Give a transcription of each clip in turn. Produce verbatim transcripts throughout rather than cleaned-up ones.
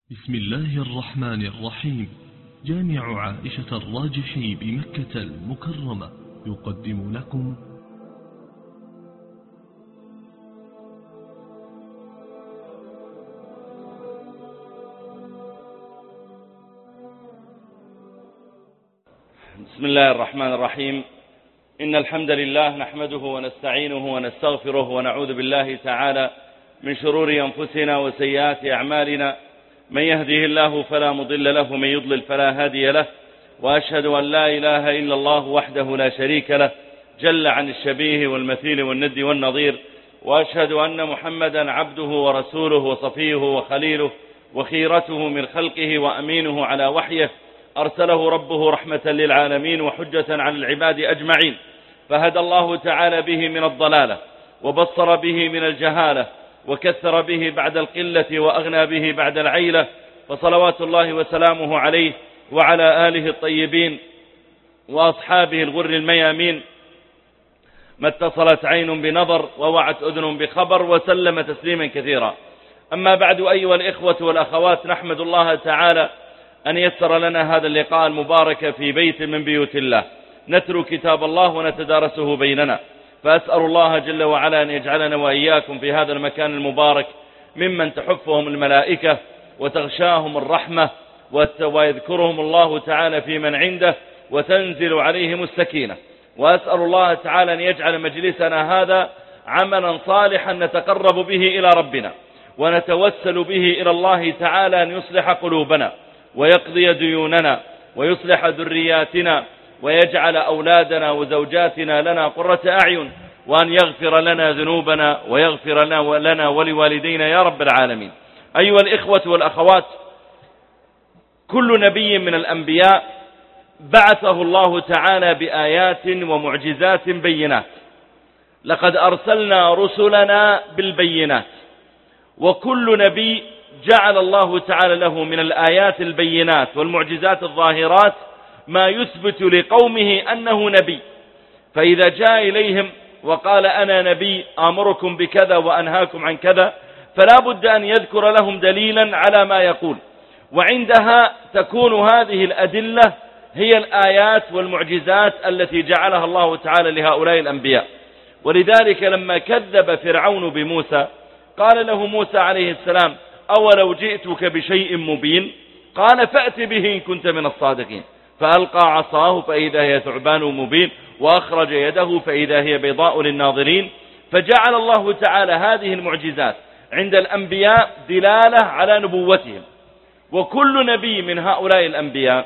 بسم الله الرحمن الرحيم. جامع عائشة الراجحي بمكة المكرمة يقدم لكم بسم الله الرحمن الرحيم. إن الحمد لله نحمده ونستعينه ونستغفره ونعوذ بالله تعالى من شرور أنفسنا وسيئات أعمالنا. من يهده الله فلا مضل له ومن يضلل فلا هادي له، وأشهد أن لا إله إلا الله وحده لا شريك له جل عن الشبيه والمثيل والند والنظير، وأشهد أن محمدا عبده ورسوله وصفيه وخليله وخيرته من خلقه وأمينه على وحيه، أرسله ربه رحمة للعالمين وحجة على العباد أجمعين، فهدى الله تعالى به من الضلالة وبصر به من الجهالة وكثر به بعد القلة وأغنى به بعد العيلة، فصلوات الله وسلامه عليه وعلى آله الطيبين وأصحابه الغر الميامين، ما اتصلت عين بنظر ووعت أذن بخبر، وسلم تسليما كثيرا. أما بعد، أيها الإخوة والأخوات، نحمد الله تعالى أن يسر لنا هذا اللقاء المبارك في بيت من بيوت الله، نتلو كتاب الله ونتدارسه بيننا، فأسأل الله جل وعلا أن يجعلنا وإياكم في هذا المكان المبارك ممن تحفهم الملائكة وتغشاهم الرحمة ويذكرهم الله تعالى في من عنده وتنزل عليهم السكينة. وأسأل الله تعالى أن يجعل مجلسنا هذا عملا صالحا نتقرب به إلى ربنا ونتوسل به إلى الله تعالى أن يصلح قلوبنا ويقضي ديوننا ويصلح ذرياتنا ويجعل أولادنا وزوجاتنا لنا قرة أعين، وأن يغفر لنا ذنوبنا ويغفر لنا ولوالدينا يا رب العالمين. أيها الإخوة والأخوات، كل نبي من الأنبياء بعثه الله تعالى بآيات ومعجزات بينات. لقد أرسلنا رسلنا بالبينات، وكل نبي جعل الله تعالى له من الآيات البينات والمعجزات الظاهرات ما يثبت لقومه أنه نبي. فإذا جاء إليهم وقال أنا نبي آمركم بكذا وأنهاكم عن كذا، فلا بد أن يذكر لهم دليلا على ما يقول، وعندها تكون هذه الأدلة هي الآيات والمعجزات التي جعلها الله تعالى لهؤلاء الأنبياء. ولذلك لما كذب فرعون بموسى قال له موسى عليه السلام أولو جئتك بشيء مبين؟ قال فأت به إن كنت من الصادقين. فألقى عصاه فإذا هي ثعبان مبين، وأخرج يده فإذا هي بيضاء للناظرين. فجعل الله تعالى هذه المعجزات عند الأنبياء دلالة على نبوتهم، وكل نبي من هؤلاء الأنبياء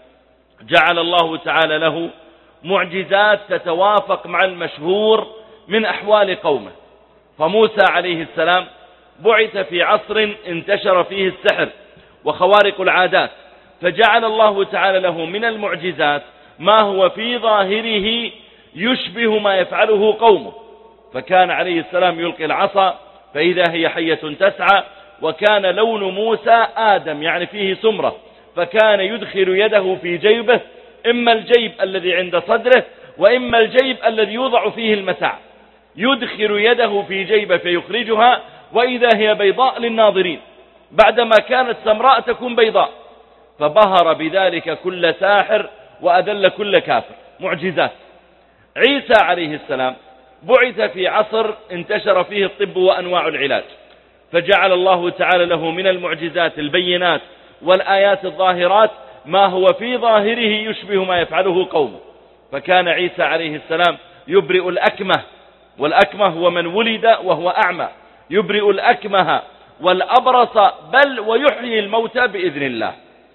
جعل الله تعالى له معجزات تتوافق مع المشهور من أحوال قومه. فموسى عليه السلام بعث في عصر انتشر فيه السحر وخوارق العادات، فجعل الله تعالى له من المعجزات ما هو في ظاهره يشبه ما يفعله قومه. فكان عليه السلام يلقي العصا فإذا هي حية تسعى، وكان لون موسى آدم يعني فيه سمرة، فكان يدخل يده في جيبه، إما الجيب الذي عند صدره وإما الجيب الذي يوضع فيه المتاع، يدخل يده في جيبه فيخرجها وإذا هي بيضاء للناظرين، بعدما كانت سمراء تكون بيضاء. فبهر بذلك كل ساحر وأذل كل كافر. معجزات. عيسى عليه السلام بعث في عصر انتشر فيه الطب وأنواع العلاج، فجعل الله تعالى له من المعجزات البينات والآيات الظاهرات ما هو في ظاهره يشبه ما يفعله قومه. فكان عيسى عليه السلام يبرئ الأكمه، والأكمه هو من ولد وهو أعمى، يبرئ الأكمه والأبرص بل ويحيي الموتى بإذن الله.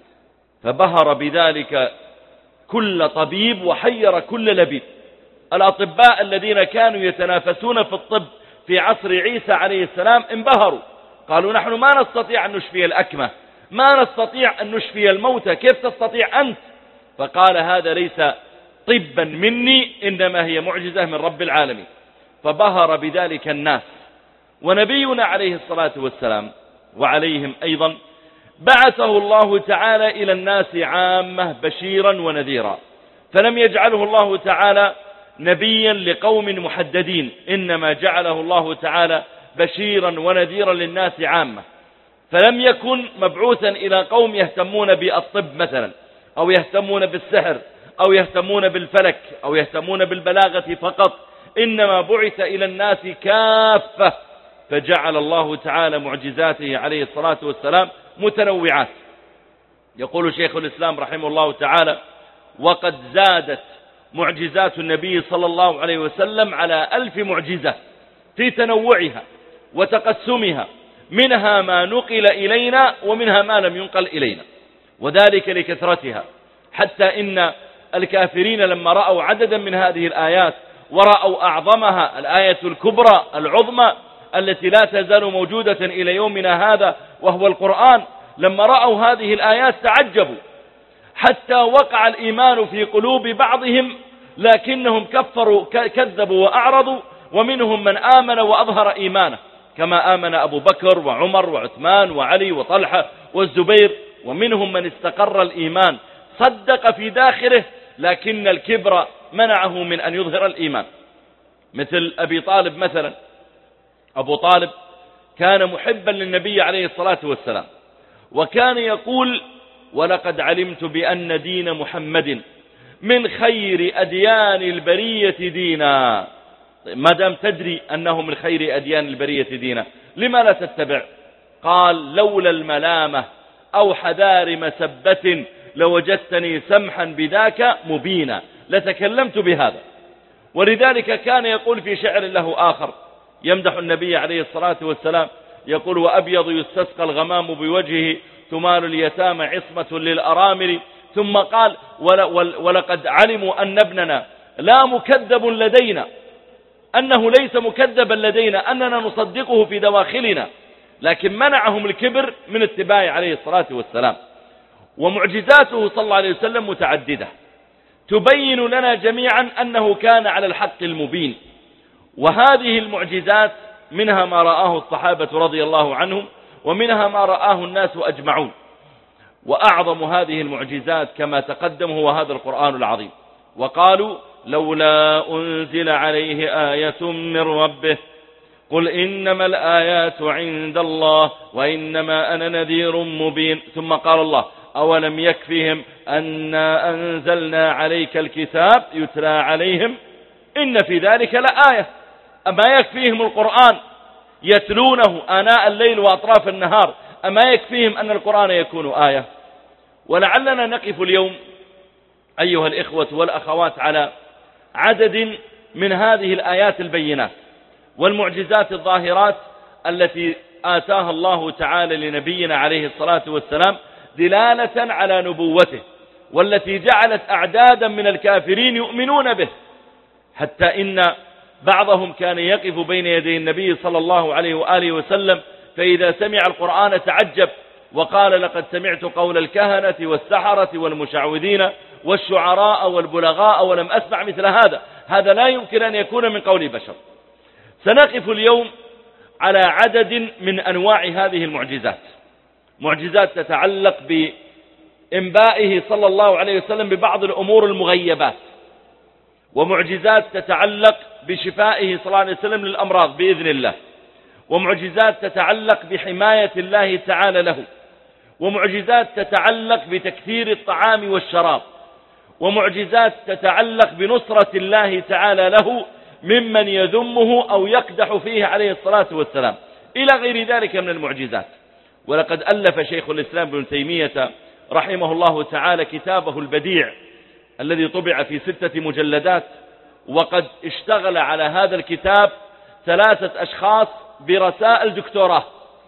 فبهر بذلك كل طبيب وحير كل لبيب. الأطباء الذين كانوا يتنافسون في الطب في عصر عيسى عليه السلام انبهروا، قالوا نحن ما نستطيع أن نشفي الأكمة، ما نستطيع أن نشفي الموتى، كيف تستطيع أنت؟ فقال هذا ليس طبا مني، إنما هي معجزة من رب العالمين. فبهر بذلك الناس. ونبينا عليه الصلاة والسلام وعليهم أيضا بعثه الله تعالى إلى الناس عامة بشيرا ونذيرا، فلم يجعله الله تعالى نبيا لقوم محددين، إنما جعله الله تعالى بشيرا ونذيرا للناس عامة. فلم يكن مبعوثا إلى قوم يهتمون بالطب مثلا، أو يهتمون بالسحر، أو يهتمون بالفلك، أو يهتمون بالبلاغة فقط، إنما بعث إلى الناس كافة، فجعل الله تعالى معجزاته عليه الصلاة والسلام متنوعات. يقول شيخ الإسلام رحمه الله تعالى: وقد زادت معجزات النبي صلى الله عليه وسلم على ألف معجزة في تنوعها وتقسمها، منها ما نقل إلينا ومنها ما لم ينقل إلينا، وذلك لكثرتها، حتى إن الكافرين لما رأوا عددا من هذه الآيات ورأوا أعظمها الآية الكبرى العظمى التي لا تزال موجودة إلى يومنا هذا وهو القرآن، لما رأوا هذه الآيات تعجبوا، حتى وقع الإيمان في قلوب بعضهم، لكنهم كفروا كذبوا وأعرضوا، ومنهم من آمن وأظهر إيمانه، كما آمن أبو بكر وعمر وعثمان وعلي وطلحة والزبير، ومنهم من استقر الإيمان صدق في داخله، لكن الكبر منعه من أن يظهر الإيمان، مثل أبي طالب مثلا. أبو طالب كان محبا للنبي عليه الصلاة والسلام، وكان يقول: ولقد علمت بأن دين محمد من خير أديان البرية دينا. ما دام تدري أنه من خير أديان البرية دينا، لما لا تتبع؟ قال: لولا الملامة أو حذار مسبة لوجدتني سمحا بذاك مبينا، لتكلمت بهذا. ولذلك كان يقول في شعر له آخر يمدح النبي عليه الصلاة والسلام، يقول: وأبيض يستسقى الغمام بوجهه تمال اليتامى عصمة للأرامل. ثم قال: ولقد علموا أن ابننا لا مكذب لدينا، أنه ليس مكذبا لدينا، أننا نصدقه في دواخلنا، لكن منعهم الكبر من اتباعه عليه الصلاة والسلام. ومعجزاته صلى الله عليه وسلم متعددة تبين لنا جميعا أنه كان على الحق المبين، وهذه المعجزات منها ما رآه الصحابة رضي الله عنهم، ومنها ما رآه الناس أجمعون. وأعظم هذه المعجزات كما تقدم هو هذا القرآن العظيم. وقالوا: لولا أنزل عليه آية من ربه قل إنما الآيات عند الله وإنما أنا نذير مبين. ثم قال الله: أولم يكفهم أنا أنزلنا عليك الكتاب يتلى عليهم إن في ذلك لآية. أما يكفيهم القرآن يتلونه آناء الليل وأطراف النهار، أما يكفيهم أن القرآن يكون آية؟ ولعلنا نقف اليوم أيها الإخوة والأخوات على عدد من هذه الآيات البينات والمعجزات الظاهرات التي آتاها الله تعالى لنبينا عليه الصلاة والسلام دلالة على نبوته، والتي جعلت أعدادا من الكافرين يؤمنون به، حتى إن بعضهم كان يقف بين يدي النبي صلى الله عليه وآله وسلم، فإذا سمع القرآن تعجب وقال: لقد سمعت قول الكهنة والسحرة والمشعوذين والشعراء والبلغاء ولم أسمع مثل هذا، هذا لا يمكن أن يكون من قول بشر. سنقف اليوم على عدد من أنواع هذه المعجزات، معجزات تتعلق بإنبائه صلى الله عليه وسلم ببعض الأمور المغيبات، ومعجزات تتعلق بشفائه صلى الله عليه وسلم للأمراض بإذن الله، ومعجزات تتعلق بحماية الله تعالى له، ومعجزات تتعلق بتكثير الطعام والشراب، ومعجزات تتعلق بنصرة الله تعالى له ممن يذمه أو يقدح فيه عليه الصلاة والسلام، إلى غير ذلك من المعجزات. ولقد ألف شيخ الإسلام ابن تيمية رحمه الله تعالى كتابه البديع الذي طبع في ستة مجلدات، وقد اشتغل على هذا الكتاب ثلاثة أشخاص برسائل دكتوراه،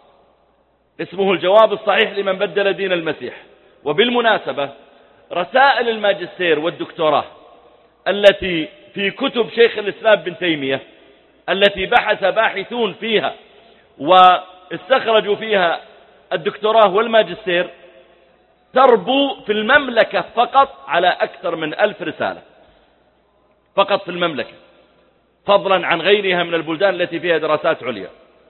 اسمه الجواب الصحيح لمن بدل دين المسيح. وبالمناسبة رسائل الماجستير والدكتوراه التي في كتب شيخ الإسلام ابن تيمية التي بحث باحثون فيها واستخرجوا فيها الدكتوراه والماجستير تربو في المملكة فقط على أكثر من ألف رسالة، فقط في المملكة، فضلا عن غيرها من البلدان التي فيها دراسات عليا.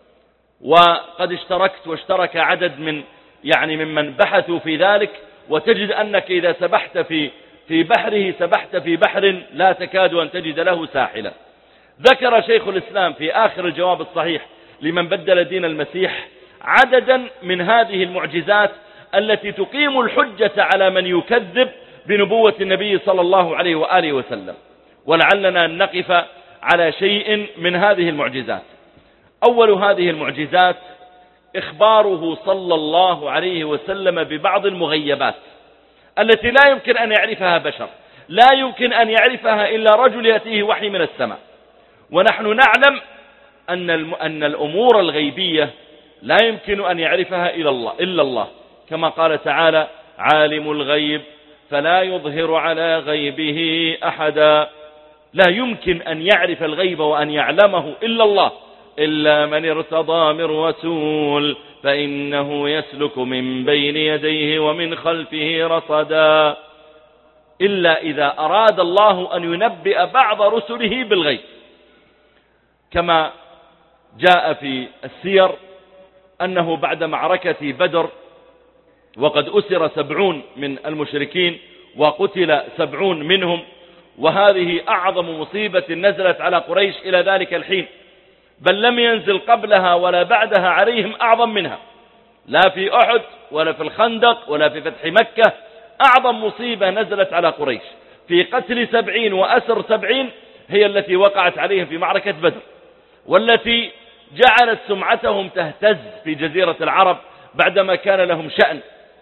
وقد اشتركت واشترك عدد من يعني ممن بحثوا في ذلك، وتجد أنك إذا سبحت في في بحره سبحت في بحر لا تكاد أن تجد له ساحلا. ذكر شيخ الإسلام في آخر الجواب الصحيح لمن بدل دين المسيح عددا من هذه المعجزات التي تقيم الحجة على من يكذب بنبوة النبي صلى الله عليه وآله وسلم. ولعلنا أن نقف على شيء من هذه المعجزات. أول هذه المعجزات إخباره صلى الله عليه وسلم ببعض المغيبات التي لا يمكن أن يعرفها بشر، لا يمكن أن يعرفها إلا رجل يأتيه وحي من السماء. ونحن نعلم أن أن الأمور الغيبية لا يمكن أن يعرفها إلا الله إلا الله كما قال تعالى: عالم الغيب فلا يظهر على غيبه أحدا. لا يمكن أن يعرف الغيب وأن يعلمه إلا الله، إلا من ارتضى من رسول فإنه يسلك من بين يديه ومن خلفه رصدا، إلا إذا أراد الله أن ينبئ بعض رسله بالغيب، كما جاء في السير أنه بعد معركة بدر وقد أسر سبعون من المشركين وقتل سبعون منهم، وهذه أعظم مصيبة نزلت على قريش إلى ذلك الحين، بل لم ينزل قبلها ولا بعدها عليهم أعظم منها، لا في أحد ولا في الخندق ولا في فتح مكة. أعظم مصيبة نزلت على قريش في قتل سبعين وأسر سبعين هي التي وقعت عليهم في معركة بدر، والتي جعلت سمعتهم تهتز في جزيرة العرب بعدما كان لهم شأن.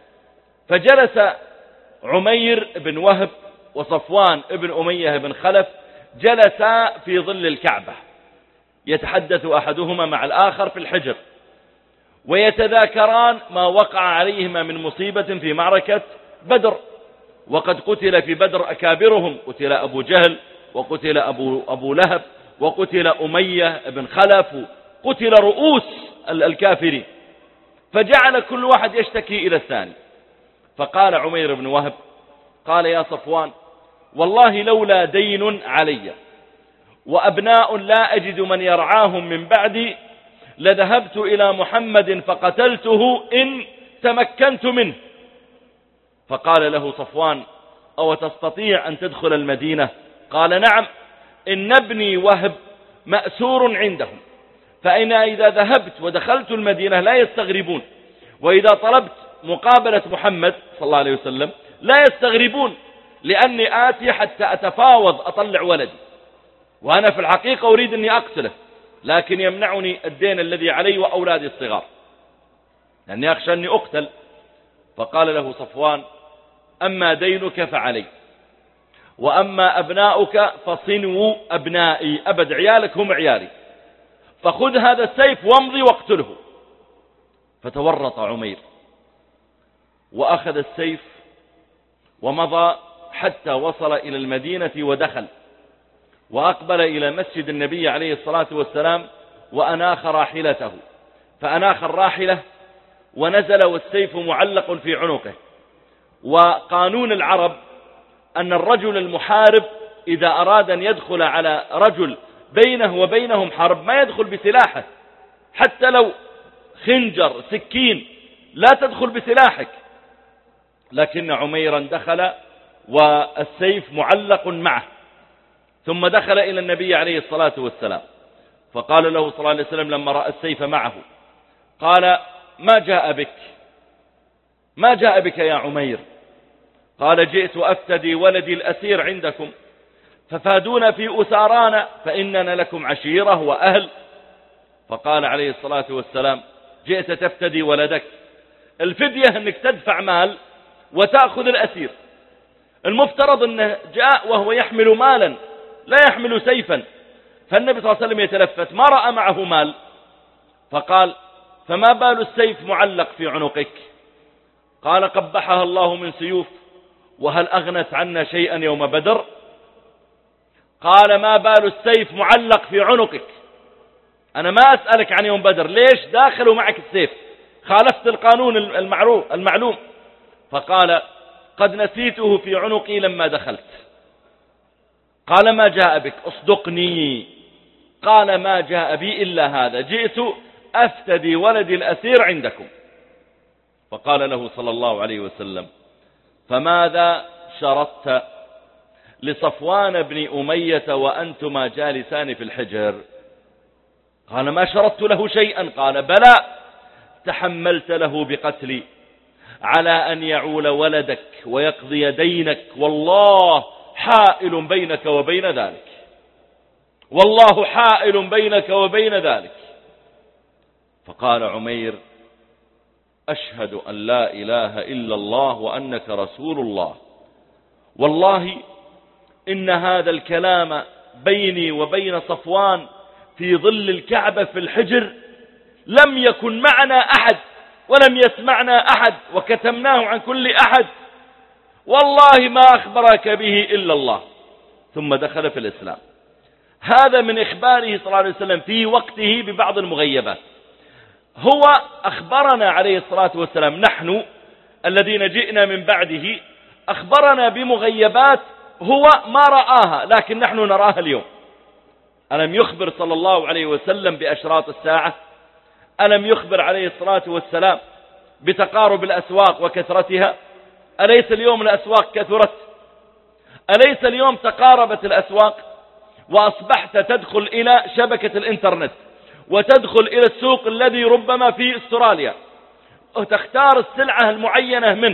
فجلس عمير بن وهب وصفوان بن أمية بن خلف جلسا في ظل الكعبة، يتحدث أحدهما مع الآخر في الحجر، ويتذاكران ما وقع عليهما من مصيبة في معركة بدر. وقد قتل في بدر أكابرهم، قتل أبو جهل وقتل أبو, أبو لهب وقتل أمية بن خلف، قتل رؤوس الكافرين. فجعل كل واحد يشتكي إلى الثاني. فقال عمير بن وهب قال: يا صفوان، والله لولا دين علي وأبناء لا أجد من يرعاهم من بعدي لذهبت إلى محمد فقتلته إن تمكنت منه. فقال له صفوان: أو تستطيع أن تدخل المدينة؟ قال: نعم، إن ابني وهب مأسور عندهم، فإن إذا ذهبت ودخلت المدينة لا يستغربون، وإذا طلبت مقابلة محمد صلى الله عليه وسلم لا يستغربون، لأني آتي حتى أتفاوض أطلع ولدي، وأنا في الحقيقة أريد أني أقتله، لكن يمنعني الدين الذي علي وأولادي الصغار، لأني أخشى أني أقتل. فقال له صفوان: أما دينك فعلي، وأما أبناؤك فصنوا أبنائي، أبد عيالك هم عيالي، فخذ هذا السيف وامضي واقتله. فتورط عمير وأخذ السيف ومضى حتى وصل إلى المدينة ودخل، وأقبل إلى مسجد النبي عليه الصلاة والسلام وأناخ راحلته، فأناخ الراحلة ونزل والسيف معلق في عنقه. وقانون العرب أن الرجل المحارب إذا أراد أن يدخل على رجل بينه وبينهم حرب ما يدخل بسلاحه، حتى لو خنجر سكين لا تدخل بسلاحك. لكن عميرا دخل والسيف معلق معه، ثم دخل إلى النبي عليه الصلاة والسلام، فقال له صلى الله عليه وسلم لما رأى السيف معه قال: ما جاء بك؟ ما جاء بك يا عمير؟ قال: جئت أفتدي ولدي الأسير عندكم، ففادونا في أسارانا، فإننا لكم عشيرة وأهل. فقال عليه الصلاة والسلام: جئت تفتدي ولدك، الفدية أنك تدفع مال وتأخذ الأسير، المفترض أنه جاء وهو يحمل مالا لا يحمل سيفا. فالنبي صلى الله عليه وسلم يتلفت، ما رأى معه مال، فقال: فما بال السيف معلق في عنقك؟ قال: قبحها الله من سيوف، وهل أغنت عنا شيئا يوم بدر؟ قال: ما بال السيف معلق في عنقك؟ أنا ما أسألك عن يوم بدر، ليش داخلوا معك السيف؟ خالفت القانون المعروف المعلوم. فقال: قد نسيته في عنقي لما دخلت. قال: ما جاء بك؟ اصدقني. قال: ما جاء بي إلا هذا، جئت أفتدي ولدي الأسير عندكم. فقال له صلى الله عليه وسلم: فماذا شرطت لصفوان بن أمية وأنتما جالسان في الحجر؟ قال: ما شرطت له شيئا. قال: بلى، تحملت له بقتلي على أن يعول ولدك ويقضي دينك، والله حائل بينك وبين ذلك، والله حائل بينك وبين ذلك. فقال عمير: أشهد أن لا إله إلا الله وأنك رسول الله، والله إن هذا الكلام بيني وبين صفوان في ظل الكعبة في الحجر لم يكن معنا أحد ولم يسمعنا أحد وكتمناه عن كل أحد، والله ما أخبرك به إلا الله. ثم دخل في الإسلام. هذا من إخباره صلى الله عليه وسلم في وقته ببعض المغيبات. هو أخبرنا عليه الصلاة والسلام، نحن الذين جئنا من بعده، أخبرنا بمغيبات هو ما رآها لكن نحن نراها اليوم. ألم يخبر صلى الله عليه وسلم بأشراط الساعة؟ ألم يخبر عليه الصلاة والسلام بتقارب الأسواق وكثرتها؟ أليس اليوم الأسواق كثرت؟ أليس اليوم تقاربت الأسواق وأصبحت تدخل إلى شبكة الإنترنت وتدخل إلى السوق الذي ربما في أستراليا وتختار السلعة المعينة منه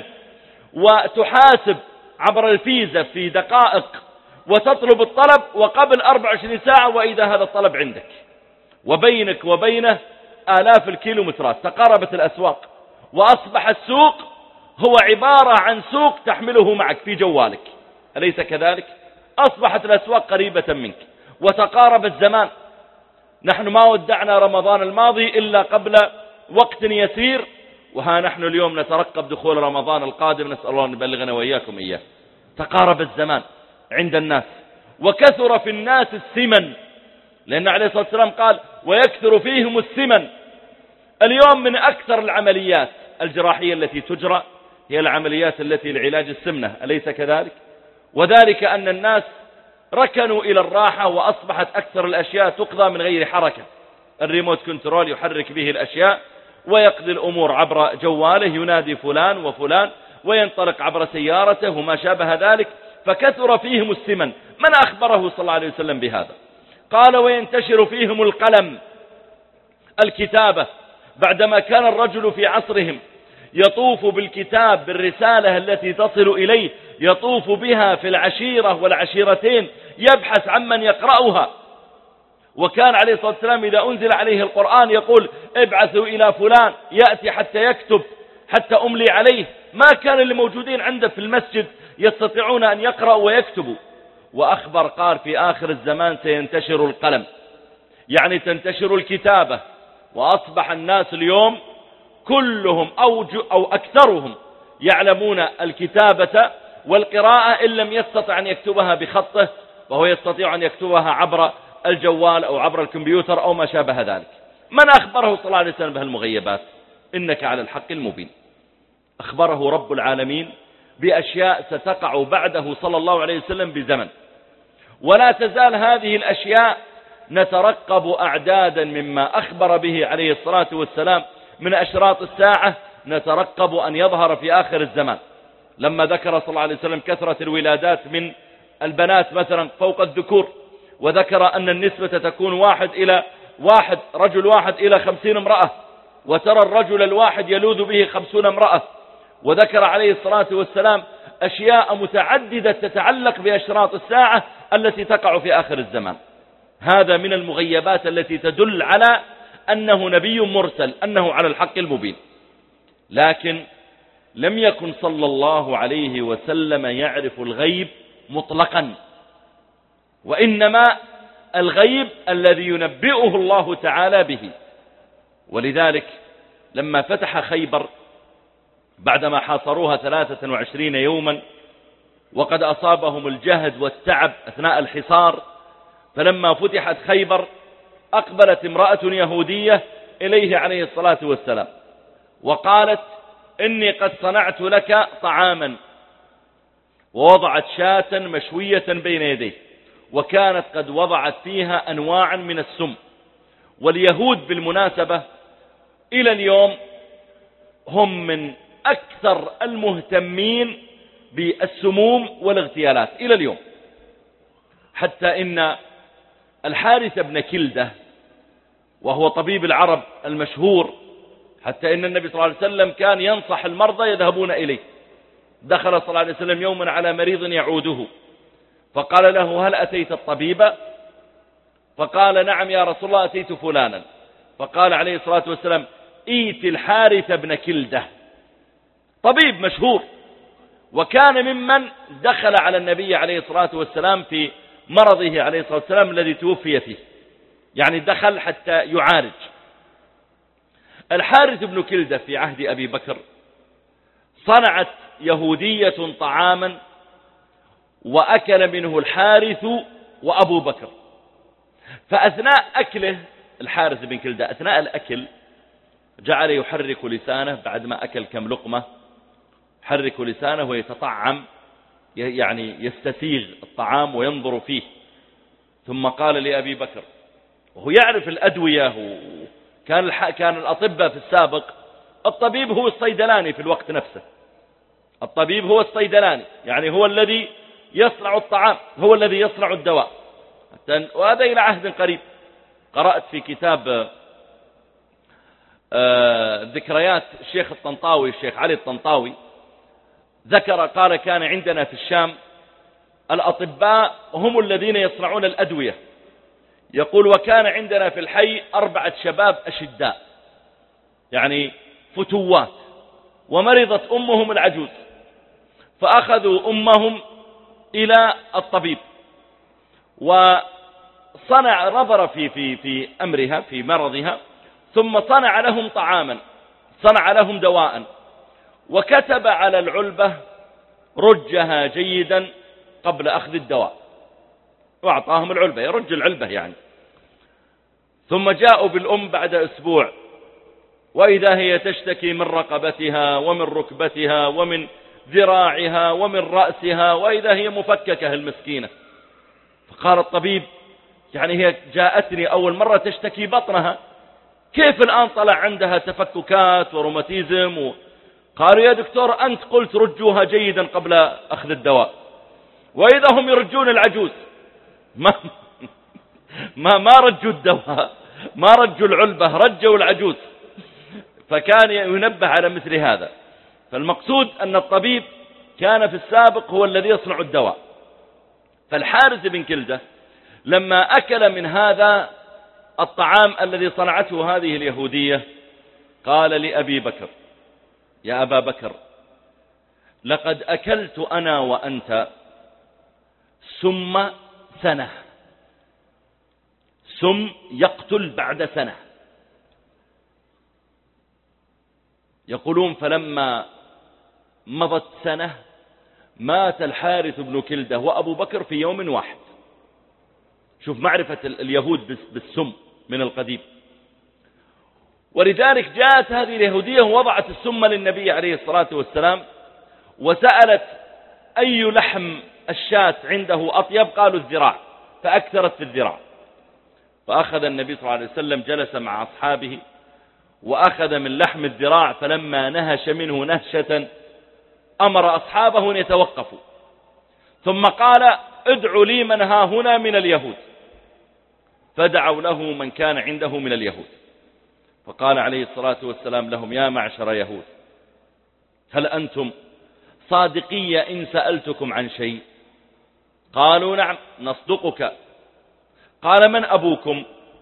وتحاسب عبر الفيزا في دقائق وتطلب الطلب وقبل أربع وعشرين ساعة وإذا هذا الطلب عندك وبينك وبينه آلاف الكيلومترات. تقاربت الأسواق وأصبح السوق هو عبارة عن سوق تحمله معك في جوالك، أليس كذلك؟ أصبحت الأسواق قريبة منك وتقارب الزمان. نحن ما ودعنا رمضان الماضي إلا قبل وقت يسير، وها نحن اليوم نترقب دخول رمضان القادم، نسأل الله أن يبلغنا وإياكم إياه. تقارب الزمان عند الناس وكثر في الناس السمن، لأن عليه الصلاة والسلام قال: ويكثر فيهم السمن. اليوم من أكثر العمليات الجراحية التي تجرى هي العمليات التي لعلاج السمنة، أليس كذلك؟ وذلك أن الناس ركنوا إلى الراحة وأصبحت أكثر الأشياء تقضى من غير حركة. الريموت كنترول يحرك به الأشياء ويقضي الأمور عبر جواله، ينادي فلان وفلان وينطلق عبر سيارته وما شابه ذلك. فكثر فيهم السمن. من أخبره صلى الله عليه وسلم بهذا؟ قال: وينتشر فيهم القلم، الكتابة. بعدما كان الرجل في عصرهم يطوف بالكتاب بالرسالة التي تصل إليه، يطوف بها في العشيرة والعشيرتين يبحث عمن يقرأها. وكان عليه الصلاة والسلام إذا أنزل عليه القرآن يقول: ابعثوا إلى فلان يأتي حتى يكتب حتى أملي عليه. ما كان اللي موجودين عنده في المسجد يستطيعون أن يقرأوا ويكتبوا. وأخبر قال: في آخر الزمان سينتشر القلم، يعني تنتشر الكتابة. وأصبح الناس اليوم كلهم أو, أو أكثرهم يعلمون الكتابة والقراءة، إن لم يستطع أن يكتبها بخطه وهو يستطيع أن يكتبها عبر الجوال أو عبر الكمبيوتر أو ما شابه ذلك. من أخبره صلى الله عليه وسلم بهالمغيبات؟ إنك على الحق المبين. أخبره رب العالمين بأشياء ستقع بعده صلى الله عليه وسلم بزمن، ولا تزال هذه الأشياء نترقب أعدادا مما أخبر به عليه الصلاة والسلام من أشراط الساعة، نترقب أن يظهر في آخر الزمان. لما ذكر صلى الله عليه وسلم كثرة الولادات من البنات مثلا فوق الذكور، وذكر أن النسبة تكون واحد إلى واحد، رجل واحد إلى خمسين امرأة، وترى الرجل الواحد يلوذ به خمسون امرأة، وذكر عليه الصلاة والسلام أشياء متعددة تتعلق بأشراط الساعة التي تقع في آخر الزمان. هذا من المغيبات التي تدل على أنه نبي مرسل، أنه على الحق المبين. لكن لم يكن صلى الله عليه وسلم يعرف الغيب مطلقا، وإنما الغيب الذي ينبئه الله تعالى به. ولذلك لما فتح خيبر بعدما حاصروها ثلاثة وعشرين يوما وقد أصابهم الجهد والتعب أثناء الحصار، فلما فتحت خيبر أقبلت امرأة يهودية إليه عليه الصلاة والسلام وقالت: إني قد صنعت لك طعاما، ووضعت شاة مشوية بين يديه، وكانت قد وضعت فيها أنواعا من السم. واليهود بالمناسبة إلى اليوم هم من أكثر المهتمين بالسموم والاغتيالات إلى اليوم، حتى إن الحارث بن كلدة وهو طبيب العرب المشهور حتى إن النبي صلى الله عليه وسلم كان ينصح المرضى يذهبون إليه. دخل صلى الله عليه وسلم يوما على مريض يعوده فقال له: هل أتيت الطبيب؟ فقال: نعم يا رسول الله أتيت فلانا. فقال عليه الصلاة والسلام: إيت الحارث بن كلدة، طبيب مشهور، وكان ممن دخل على النبي عليه الصلاة والسلام في مرضه عليه الصلاة والسلام الذي توفي فيه، يعني دخل حتى يعالج. الحارث بن كلدة في عهد أبي بكر صنعت يهودية طعاما وأكل منه الحارث وأبو بكر. فأثناء أكله الحارث بن كلدة، أثناء الأكل جعل يحرك لسانه بعد ما أكل كم لقمة، يحرك لسانه ويتطعم، يعني يستسيغ الطعام وينظر فيه. ثم قال لأبي بكر وهو يعرف الأدوية، كان كان الأطباء في السابق الطبيب هو الصيدلاني في الوقت نفسه، الطبيب هو الصيدلاني، يعني هو الذي يصنع الطعام، هو الذي يصنع الدواء. وهذا إلى عهد قريب. قرأت في كتاب ذكريات الشيخ الطنطاوي، الشيخ علي الطنطاوي، ذكر قال: كان عندنا في الشام الأطباء هم الذين يصنعون الأدوية. يقول: وكان عندنا في الحي أربعة شباب أشداء، يعني فتوات، ومرضت أمهم العجوز، فأخذوا أمهم إلى الطبيب، وصنع نظر في في في أمرها في مرضها، ثم صنع لهم طعاما، صنع لهم دواء، وكتب على العلبة: رجها جيدا قبل أخذ الدواء، وأعطاهم العلبة، يرج العلبة يعني. ثم جاءوا بالأم بعد أسبوع، وإذا هي تشتكي من رقبتها ومن ركبتها ومن ذراعها ومن رأسها، وإذا هي مفككة المسكينة. فقال الطبيب: يعني هي جاءتني أول مرة تشتكي بطنها، كيف الآن طلع عندها تفككات وروماتيزم و... قالوا: يا دكتور أنت قلت رجوها جيدا قبل أخذ الدواء، وإذا هم يرجون العجوز، ما ما, ما رجوا الدواء، ما رجوا العلبة، رجوا العجوز. فكان ينبه على مثل هذا. فالمقصود أن الطبيب كان في السابق هو الذي يصنع الدواء. فالحارث بن كلدة لما أكل من هذا الطعام الذي صنعته هذه اليهودية قال لأبي بكر: يا أبا بكر، لقد أكلت أنا وأنت سم سنة، سم يقتل بعد سنة. يقولون: فلما مضت سنة مات الحارث بن كلدة وأبو بكر في يوم واحد. شوف معرفة اليهود بالسم من القديم. ولذلك جاءت هذه اليهودية ووضعت السم للنبي عليه الصلاة والسلام، وسألت أي لحم الشاة عنده أطيب، قالوا الذراع، فأكثرت في الذراع. فأخذ النبي صلى الله عليه وسلم جلس مع أصحابه وأخذ من لحم الذراع، فلما نهش منه نهشة أمر أصحابه أن يتوقفوا، ثم قال: ادعوا لي من ها هنا من اليهود. فدعوا له من كان عنده من اليهود. فقال عليه الصلاة والسلام لهم: يا معشر يهود، هل أنتم صادقية إن سألتكم عن شيء؟ قالوا: نعم نصدقك. قال: من أبوكم؟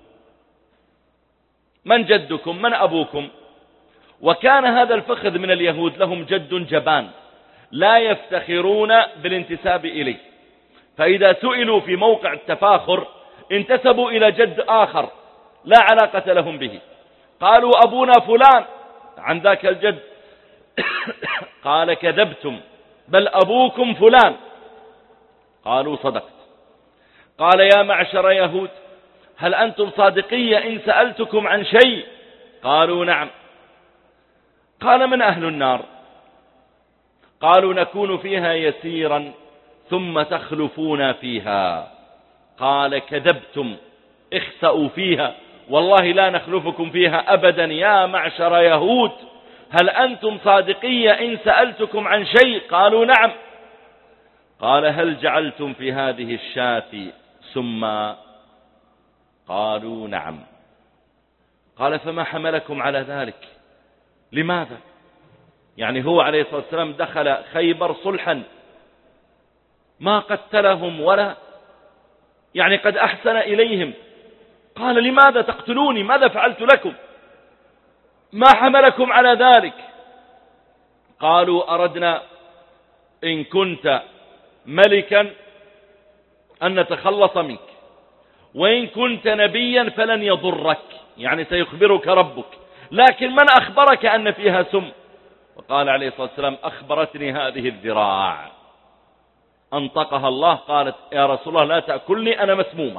من جدكم؟ من أبوكم؟ وكان هذا الفخذ من اليهود لهم جد جبان لا يفتخرون بالانتساب إليه، فإذا سئلوا في موقع التفاخر انتسبوا إلى جد آخر لا علاقة لهم به. قالوا: أبونا فلان عن ذاك الجد. قال: كذبتم، بل أبوكم فلان. قالوا: صدقت. قال: يا معشر يهود، هل أنتم صادقية إن سألتكم عن شيء؟ قالوا: نعم. قال: من أهل النار؟ قالوا: نكون فيها يسيرا ثم تخلفون فيها. قال: كذبتم، اخسأوا فيها، والله لا نخلفكم فيها أبدا يا معشر يهود. هل أنتم صادقية إن سألتكم عن شيء؟ قالوا: نعم. قال: هل جعلتم في هذه الشاة سما؟ قالوا: نعم. قال: فما حملكم على ذلك؟ لماذا؟ يعني هو عليه الصلاة والسلام دخل خيبر صلحا، ما قتلهم ولا يعني قد أحسن إليهم. قال لماذا تقتلوني؟ ماذا فعلت لكم؟ ما حملكم على ذلك؟ قالوا أردنا إن كنت ملكا أن نتخلص منك، وإن كنت نبيا فلن يضرك، يعني سيخبرك ربك، لكن من أخبرك أن فيها سم؟ وقال عليه الصلاة والسلام أخبرتني هذه الذراع. أنطقها الله، قالت يا رسول الله لا تأكلني أنا مسمومة.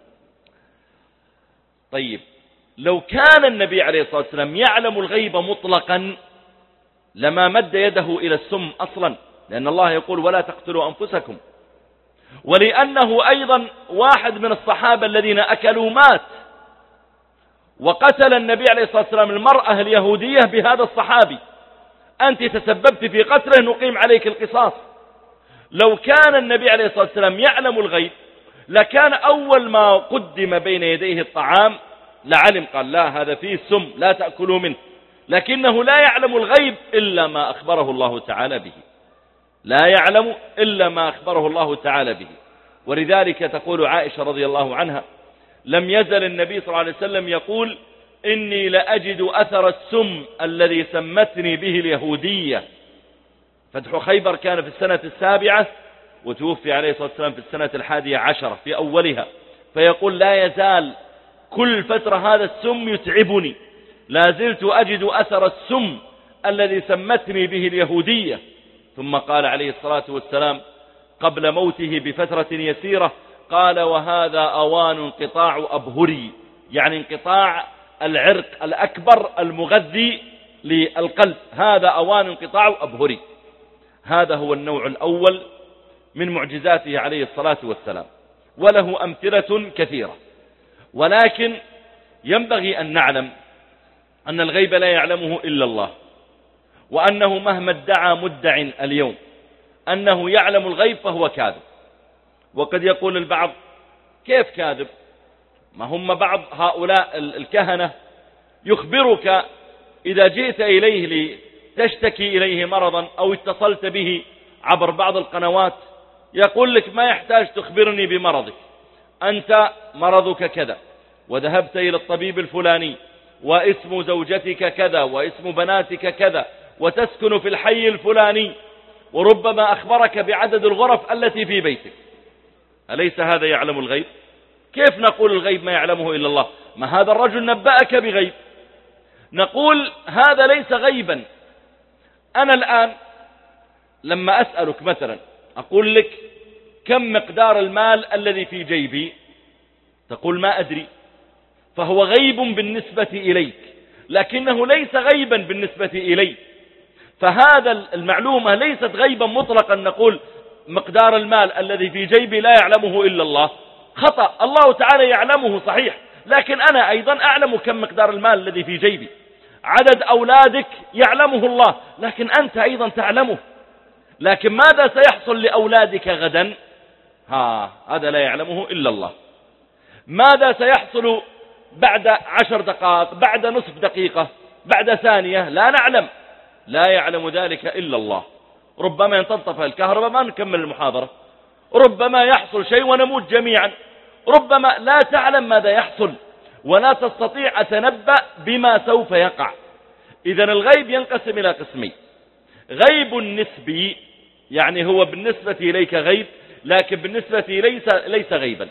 طيب لو كان النبي عليه الصلاة والسلام يعلم الغيب مطلقا لما مد يده إلى السم أصلا، لأن الله يقول ولا تقتلوا أنفسكم، ولأنه أيضا واحد من الصحابة الذين أكلوا مات، وقتل النبي عليه الصلاة والسلام المرأة اليهودية بهذا الصحابي، أنت تسببت في قتله نقيم عليك القصاص. لو كان النبي عليه الصلاة والسلام يعلم الغيب لكان أول ما قدم بين يديه الطعام لعلم، قال لا هذا فيه سم لا تأكلوا منه، لكنه لا يعلم الغيب إلا ما أخبره الله تعالى به، لا يعلم إلا ما أخبره الله تعالى به. ولذلك تقول عائشة رضي الله عنها لم يزل النبي صلى الله عليه وسلم يقول إني لأجد أثر السم الذي سمتني به اليهودية. فتح خيبر كان في السنة السابعة، وتوفي عليه الصلاة والسلام في السنة الحادية عشرة في أولها، فيقول لا يزال كل فترة هذا السم يتعبني، لا زلت أجد أثر السم الذي سمتني به اليهودية. ثم قال عليه الصلاة والسلام قبل موته بفترة يسيرة، قال وهذا أوان انقطاع أبهري، يعني انقطاع العرق الأكبر المغذي للقلب، هذا أوان انقطاع أبهري. هذا هو النوع الأول من معجزاته عليه الصلاة والسلام، وله أمثلة كثيرة. ولكن ينبغي أن نعلم أن الغيب لا يعلمه إلا الله، وأنه مهما ادعى مدع اليوم أنه يعلم الغيب فهو كاذب. وقد يقول البعض كيف كاذب؟ ما هم بعض هؤلاء الكهنة يخبرك إذا جئت إليه لتشتكي إليه مرضا أو اتصلت به عبر بعض القنوات يقول لك ما يحتاج تخبرني بمرضك، أنت مرضك كذا وذهبت إلى الطبيب الفلاني واسم زوجتك كذا واسم بناتك كذا وتسكن في الحي الفلاني، وربما أخبرك بعدد الغرف التي في بيتك. أليس هذا يعلم الغيب؟ كيف نقول الغيب ما يعلمه إلا الله؟ ما هذا الرجل نبأك بغيب. نقول هذا ليس غيبا. أنا الآن لما أسألك مثلا أقول لك كم مقدار المال الذي في جيبي، تقول ما أدري، فهو غيب بالنسبة إليك، لكنه ليس غيبا بالنسبة إلي. فهذا المعلومة ليست غيبا مطلقا نقول مقدار المال الذي في جيبي لا يعلمه إلا الله، خطأ. الله تعالى يعلمه صحيح، لكن أنا أيضا أعلم كم مقدار المال الذي في جيبي. عدد أولادك يعلمه الله، لكن أنت أيضا تعلمه. لكن ماذا سيحصل لأولادك غدا؟ ها هذا لا يعلمه إلا الله. ماذا سيحصل بعد عشر دقائق، بعد نصف دقيقة، بعد ثانية؟ لا نعلم، لا يعلم ذلك إلا الله. ربما تنطفئ الكهرباء ما نكمل المحاضرة، ربما يحصل شيء ونموت جميعا، ربما لا تعلم ماذا يحصل ولا تستطيع أتنبأ بما سوف يقع. إذن الغيب ينقسم إلى قسمين: غيب نسبي، يعني هو بالنسبة إليك غيب لكن بالنسبة ليس, ليس غيبا.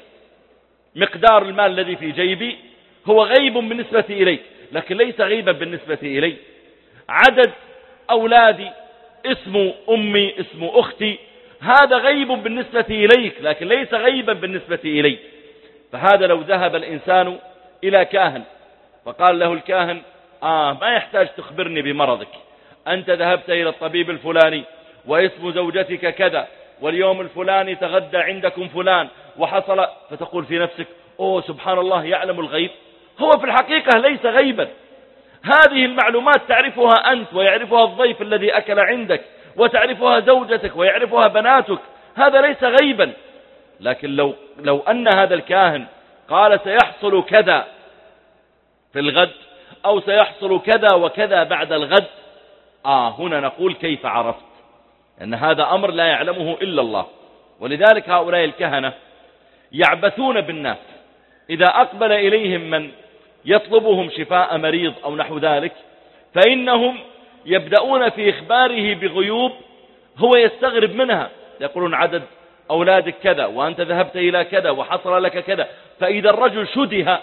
مقدار المال الذي في جيبي هو غيب بالنسبة إليك لكن ليس غيبا بالنسبة إلي. عدد أولادي، اسم أمي، اسم أختي، هذا غيب بالنسبة إليك لكن ليس غيبا بالنسبة إلي. فهذا لو ذهب الإنسان إلى كاهن فقال له الكاهن آه ما يحتاج تخبرني بمرضك، أنت ذهبت إلى الطبيب الفلاني واسم زوجتك كذا واليوم الفلاني تغدى عندكم فلان وحصل، فتقول في نفسك أوه سبحان الله يعلم الغيب. هو في الحقيقة ليس غيبا. هذه المعلومات تعرفها أنت ويعرفها الضيف الذي أكل عندك وتعرفها زوجتك ويعرفها بناتك، هذا ليس غيبا. لكن لو, لو أن هذا الكاهن قال سيحصل كذا في الغد أو سيحصل كذا وكذا بعد الغد. آه هنا نقول كيف عرفت؟ أن هذا أمر لا يعلمه إلا الله. ولذلك هؤلاء الكهنة يعبثون بالناس، إذا أقبل إليهم من يطلبهم شفاء مريض أو نحو ذلك، فإنهم يبدأون في إخباره بغيوب هو يستغرب منها، يقولون عدد أولادك كذا، وأنت ذهبت إلى كذا، وحصل لك كذا. فإذا الرجل شده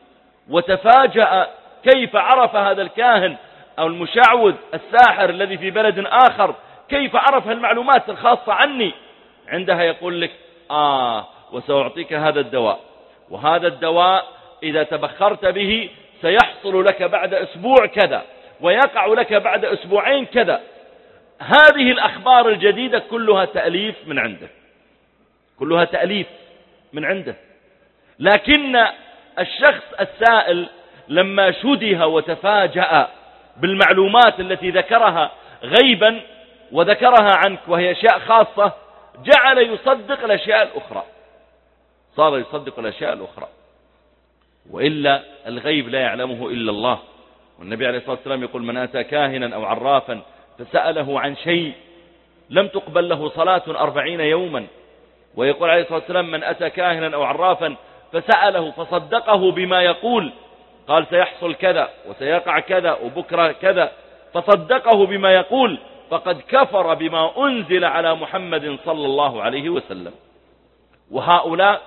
وتفاجأ كيف عرف هذا الكاهن أو المشعوذ الساحر الذي في بلد آخر كيف عرف المعلومات الخاصة عني، عندها يقول لك آه وسأعطيك هذا الدواء، وهذا الدواء إذا تبخرت به سيحصل لك بعد أسبوع كذا، ويقع لك بعد أسبوعين كذا. هذه الأخبار الجديدة كلها تأليف من عنده، كلها تأليف من عنده. لكن الشخص السائل لما شده وتفاجأ بالمعلومات التي ذكرها غيبا وذكرها عنك وهي أشياء خاصة، جعل يصدق الأشياء الأخرى، صار يصدق الأشياء الأخرى. وإلا الغيب لا يعلمه إلا الله. والنبي عليه الصلاة والسلام يقول: من أتى كاهنا أو عرافا فسأله عن شيء لم تقبل له صلاة أربعين يوما. ويقول عليه الصلاة والسلام: من أتى كاهنا أو عرافا فسأله فصدقه بما يقول، قال سيحصل كذا وسيقع كذا وبكرة كذا، فصدقه بما يقول، فقد كفر بما أنزل على محمد صلى الله عليه وسلم. وهؤلاء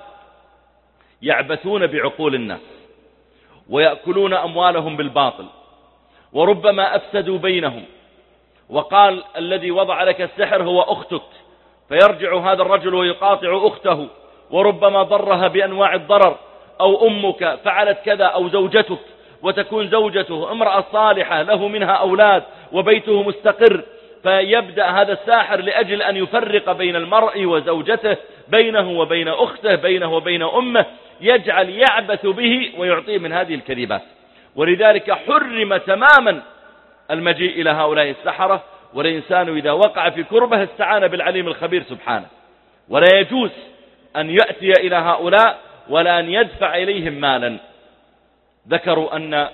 يعبثون بعقول الناس ويأكلون أموالهم بالباطل، وربما أفسدوا بينهم، وقال الذي وضع لك السحر هو أختك، فيرجع هذا الرجل ويقاطع أخته، وربما ضرها بأنواع الضرر، أو أمك فعلت كذا، أو زوجتك، وتكون زوجته امرأة صالحة له منها أولاد وبيته مستقر، فيبدأ هذا الساحر لأجل أن يفرق بين المرء وزوجته، بينه وبين أخته، بينه وبين أمه، يجعل يعبث به ويعطيه من هذه الكذبات. ولذلك حرم تماما المجيء إلى هؤلاء السحرة. والإنسان إذا وقع في كربه استعان بالعليم الخبير سبحانه. ولا يجوز أن يأتي إلى هؤلاء ولا أن يدفع إليهم مالا. ذكروا أن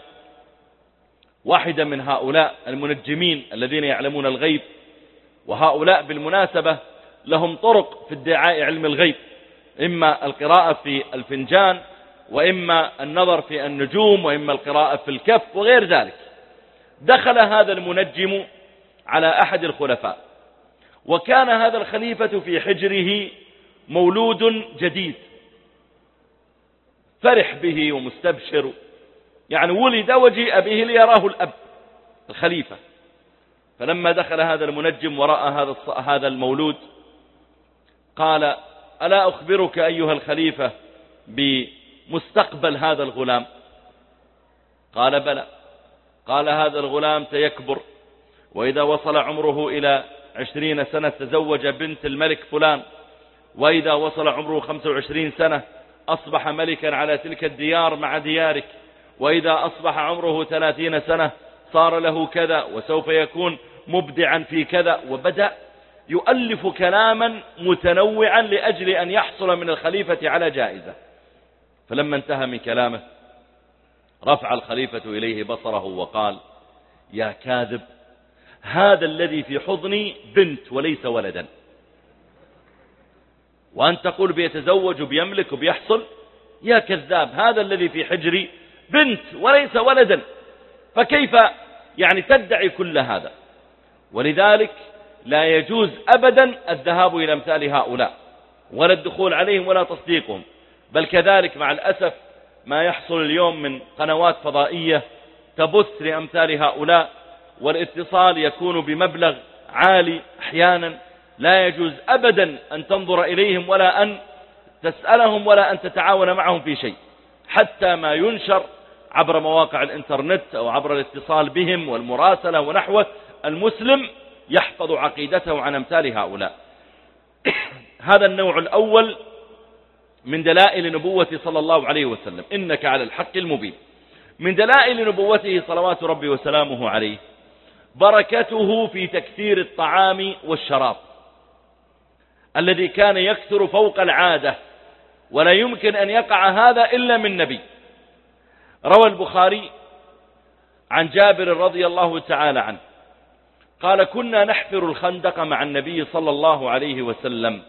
واحدا من هؤلاء المنجمين الذين يعلمون الغيب، وهؤلاء بالمناسبة لهم طرق في ادعاء علم الغيب، إما القراءة في الفنجان، وإما النظر في النجوم، وإما القراءة في الكف وغير ذلك. دخل هذا المنجم على أحد الخلفاء، وكان هذا الخليفة في حجره مولود جديد، فرح به ومستبشر، يعني ولد وجيء به ليراه الأب الخليفة. فلما دخل هذا المنجم ورأى هذا هذا المولود قال: ألا أخبرك أيها الخليفة بمستقبل هذا الغلام؟ قال: بلى. قال: هذا الغلام سيكبر، وإذا وصل عمره إلى عشرين سنة تزوج بنت الملك فلان، وإذا وصل عمره خمسة وعشرين سنة أصبح ملكا على تلك الديار مع ديارك، وإذا أصبح عمره ثلاثين سنة صار له كذا، وسوف يكون مبدعا في كذا. وبدأ يؤلف كلاما متنوعا لأجل أن يحصل من الخليفة على جائزة. فلما انتهى من كلامه رفع الخليفة إليه بصره وقال: يا كاذب، هذا الذي في حضني بنت وليس ولدا، وأنت تقول بيتزوج وبيملك وبيحصل؟ يا كذاب، هذا الذي في حجري بنت وليس ولدا، فكيف يعني تدعي كل هذا؟ ولذلك لا يجوز أبدا الذهاب إلى أمثال هؤلاء، ولا الدخول عليهم ولا تصديقهم. بل كذلك مع الأسف ما يحصل اليوم من قنوات فضائية تبث لأمثال هؤلاء، والاتصال يكون بمبلغ عالي أحيانا. لا يجوز أبدا أن تنظر إليهم ولا أن تسألهم ولا أن تتعاون معهم في شيء، حتى ما ينشر عبر مواقع الإنترنت أو عبر الاتصال بهم والمراسلة ونحوه. المسلم يحفظ عقيدته عن أمثال هؤلاء. هذا النوع الأول من دلائل نبوة صلى الله عليه وسلم، إنك على الحق المبين. من دلائل نبوته صلوات ربي وسلامه عليه بركته في تكثير الطعام والشراب الذي كان يكثر فوق العادة، ولا يمكن أن يقع هذا إلا من نبي. روى البخاري عن جابر رضي الله تعالى عنه قال كنا نحفر الخندق مع النبي صلى الله عليه وسلم،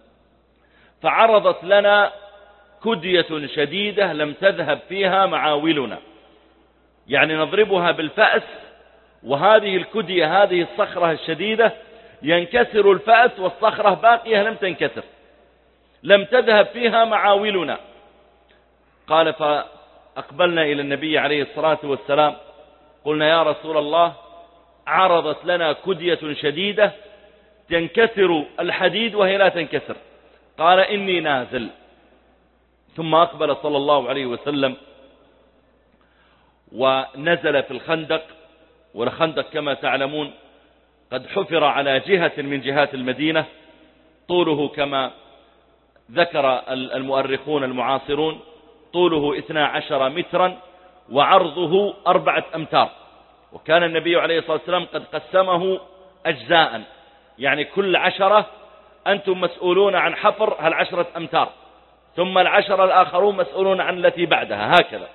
فعرضت لنا كدية شديدة لم تذهب فيها معاولنا، يعني نضربها بالفأس، وهذه الكدية هذه الصخرة الشديدة ينكسر الفأس والصخرة باقية لم تنكسر، لم تذهب فيها معاولنا. قال فأقبلنا إلى النبي عليه الصلاة والسلام قلنا يا رسول الله عرضت لنا كدية شديدة تنكسر الحديد وهي لا تنكسر، قال إني نازل. ثم أقبل صلى الله عليه وسلم ونزل في الخندق، والخندق كما تعلمون قد حفر على جهة من جهات المدينة، طوله كما ذكر المؤرخون المعاصرون طوله اثنا عشر مترا وعرضه أربعة أمتار، وكان النبي عليه الصلاة والسلام قد قسمه أجزاء، يعني كل عشرة أنتم مسؤولون عن حفر هالعشرة أمتار، ثم العشرة الآخرون مسؤولون عن التي بعدها، هكذا.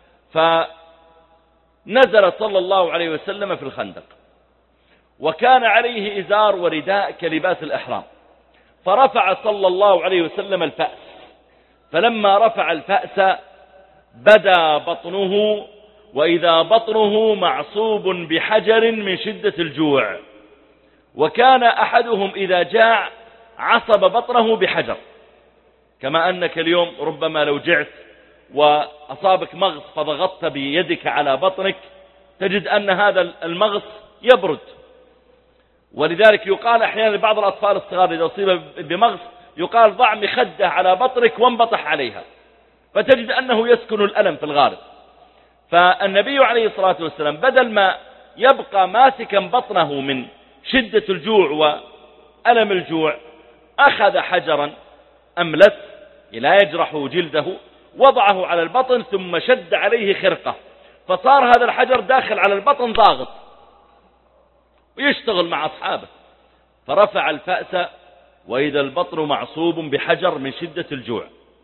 فنزل صلى الله عليه وسلم في الخندق، وكان عليه إزار ورداء كلباس الإحرام، فرفع صلى الله عليه وسلم الفأس، فلما رفع الفأس بدا بطنه، وإذا بطنه معصوب بحجر من شدة الجوع، وكان أحدهم إذا جاع عصب بطنه بحجر، كما أنك اليوم ربما لو جعت وأصابك مغص فضغطت بيدك على بطنك تجد أن هذا المغص يبرد، ولذلك يقال أحيانا لبعض الأطفال الصغار إذا أصيب بمغص يقال ضع مخدة على بطنك وانبطح عليها، فتجد أنه يسكن الألم في الغالب. فالنبي عليه الصلاة والسلام بدل ما يبقى ماسكا بطنه من شدة الجوع وألم الجوع أخذ حجرا أملس لا يجرح جلده، وضعه على البطن ثم شد عليه خرقة، فصار هذا الحجر داخل على البطن ضاغط ويشتغل مع أصحابه، فرفع الفأس وإذا البطن معصوب بحجر من شدة الجوع.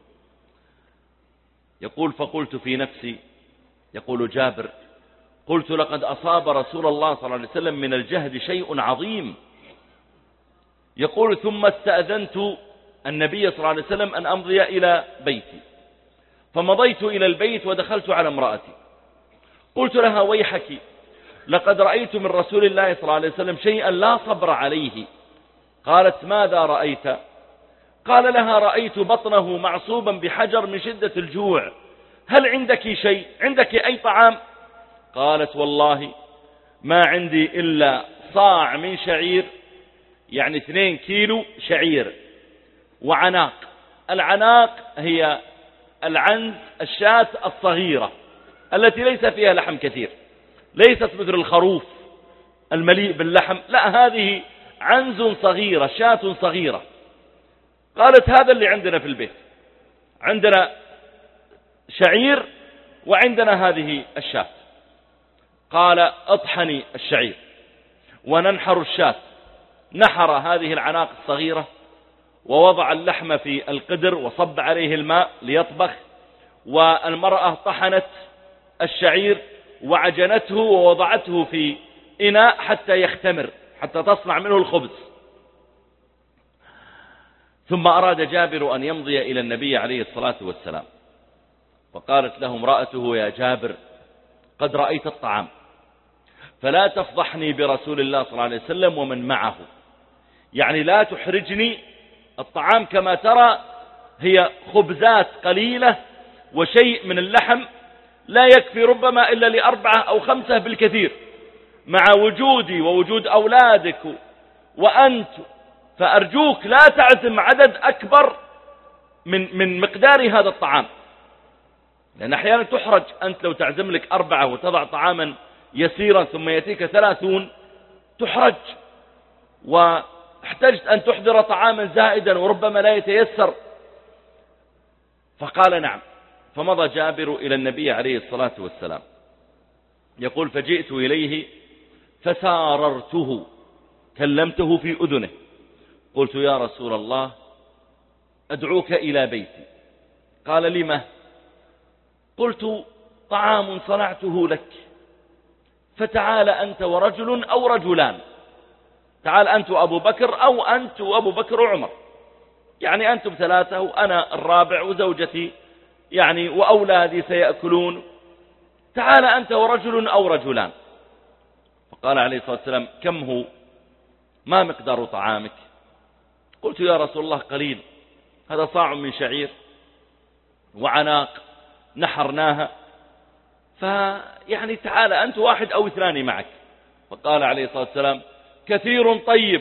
يقول فقلت في نفسي، يقول جابر قلت لقد أصاب رسول الله صلى الله عليه وسلم من الجهد شيء عظيم. يقول ثم استأذنت النبي صلى الله عليه وسلم أن أمضي إلى بيتي، فمضيت إلى البيت ودخلت على امرأتي، قلت لها ويحك لقد رأيت من رسول الله صلى الله عليه وسلم شيئا لا صبر عليه. قالت ماذا رأيت؟ قال لها رأيت بطنه معصوبا بحجر من شدة الجوع، هل عندك شيء؟ عندك أي طعام؟ قالت والله ما عندي إلا صاع من شعير، يعني اثنين كيلو شعير، وعناق. العناق هي العنز الشاة الصغيرة التي ليس فيها لحم كثير، ليست مثل الخروف المليء باللحم، لا هذه عنز صغيرة شاة صغيرة. قالت هذا اللي عندنا في البيت، عندنا شعير وعندنا هذه الشاة. قال اطحني الشعير وننحر الشاة. نحر هذه العناق الصغيرة ووضع اللحم في القدر وصب عليه الماء ليطبخ، والمرأة طحنت الشعير وعجنته ووضعته في إناء حتى يختمر، حتى تصنع منه الخبز. ثم أراد جابر أن يمضي إلى النبي عليه الصلاة والسلام، فقالت له امرأته يا جابر قد رأيت الطعام، فلا تفضحني برسول الله صلى الله عليه وسلم ومن معه، يعني لا تحرجني. الطعام كما ترى هي خبزات قليلة وشيء من اللحم لا يكفي ربما إلا لأربعة أو خمسة بالكثير، مع وجودي ووجود أولادك وأنت، فأرجوك لا تعزم عدد أكبر من من مقدار هذا الطعام، لأن أحيانا تحرج. أنت لو تعزم لك أربعة وتضع طعاما يسيرا ثم يأتيك ثلاثون تحرج، واحتجت أن تحضر طعاما زائدا وربما لا يتيسر. فقال نعم. فمضى جابر إلى النبي عليه الصلاة والسلام، يقول فجئت إليه فساررته، كلمته في أذنه، قلت يا رسول الله أدعوك إلى بيتي. قال لما؟ قلت طعام صنعته لك فتعال أنت ورجل أو رجلان، تعال أنت وأبو بكر أو أنت وأبو بكر وعمر، يعني أنتم ثلاثة وأنا الرابع وزوجتي يعني وأولادي سيأكلون، تعال أنت ورجل أو رجلان. فقال عليه الصلاة والسلام: كم هو؟ ما مقدار طعامك؟ قلت: يا رسول الله قليل، هذا صاع من شعير وعناق نحرناها، فيعني تعال أنت واحد أو اثنان معك. فقال عليه الصلاة والسلام: كثير طيب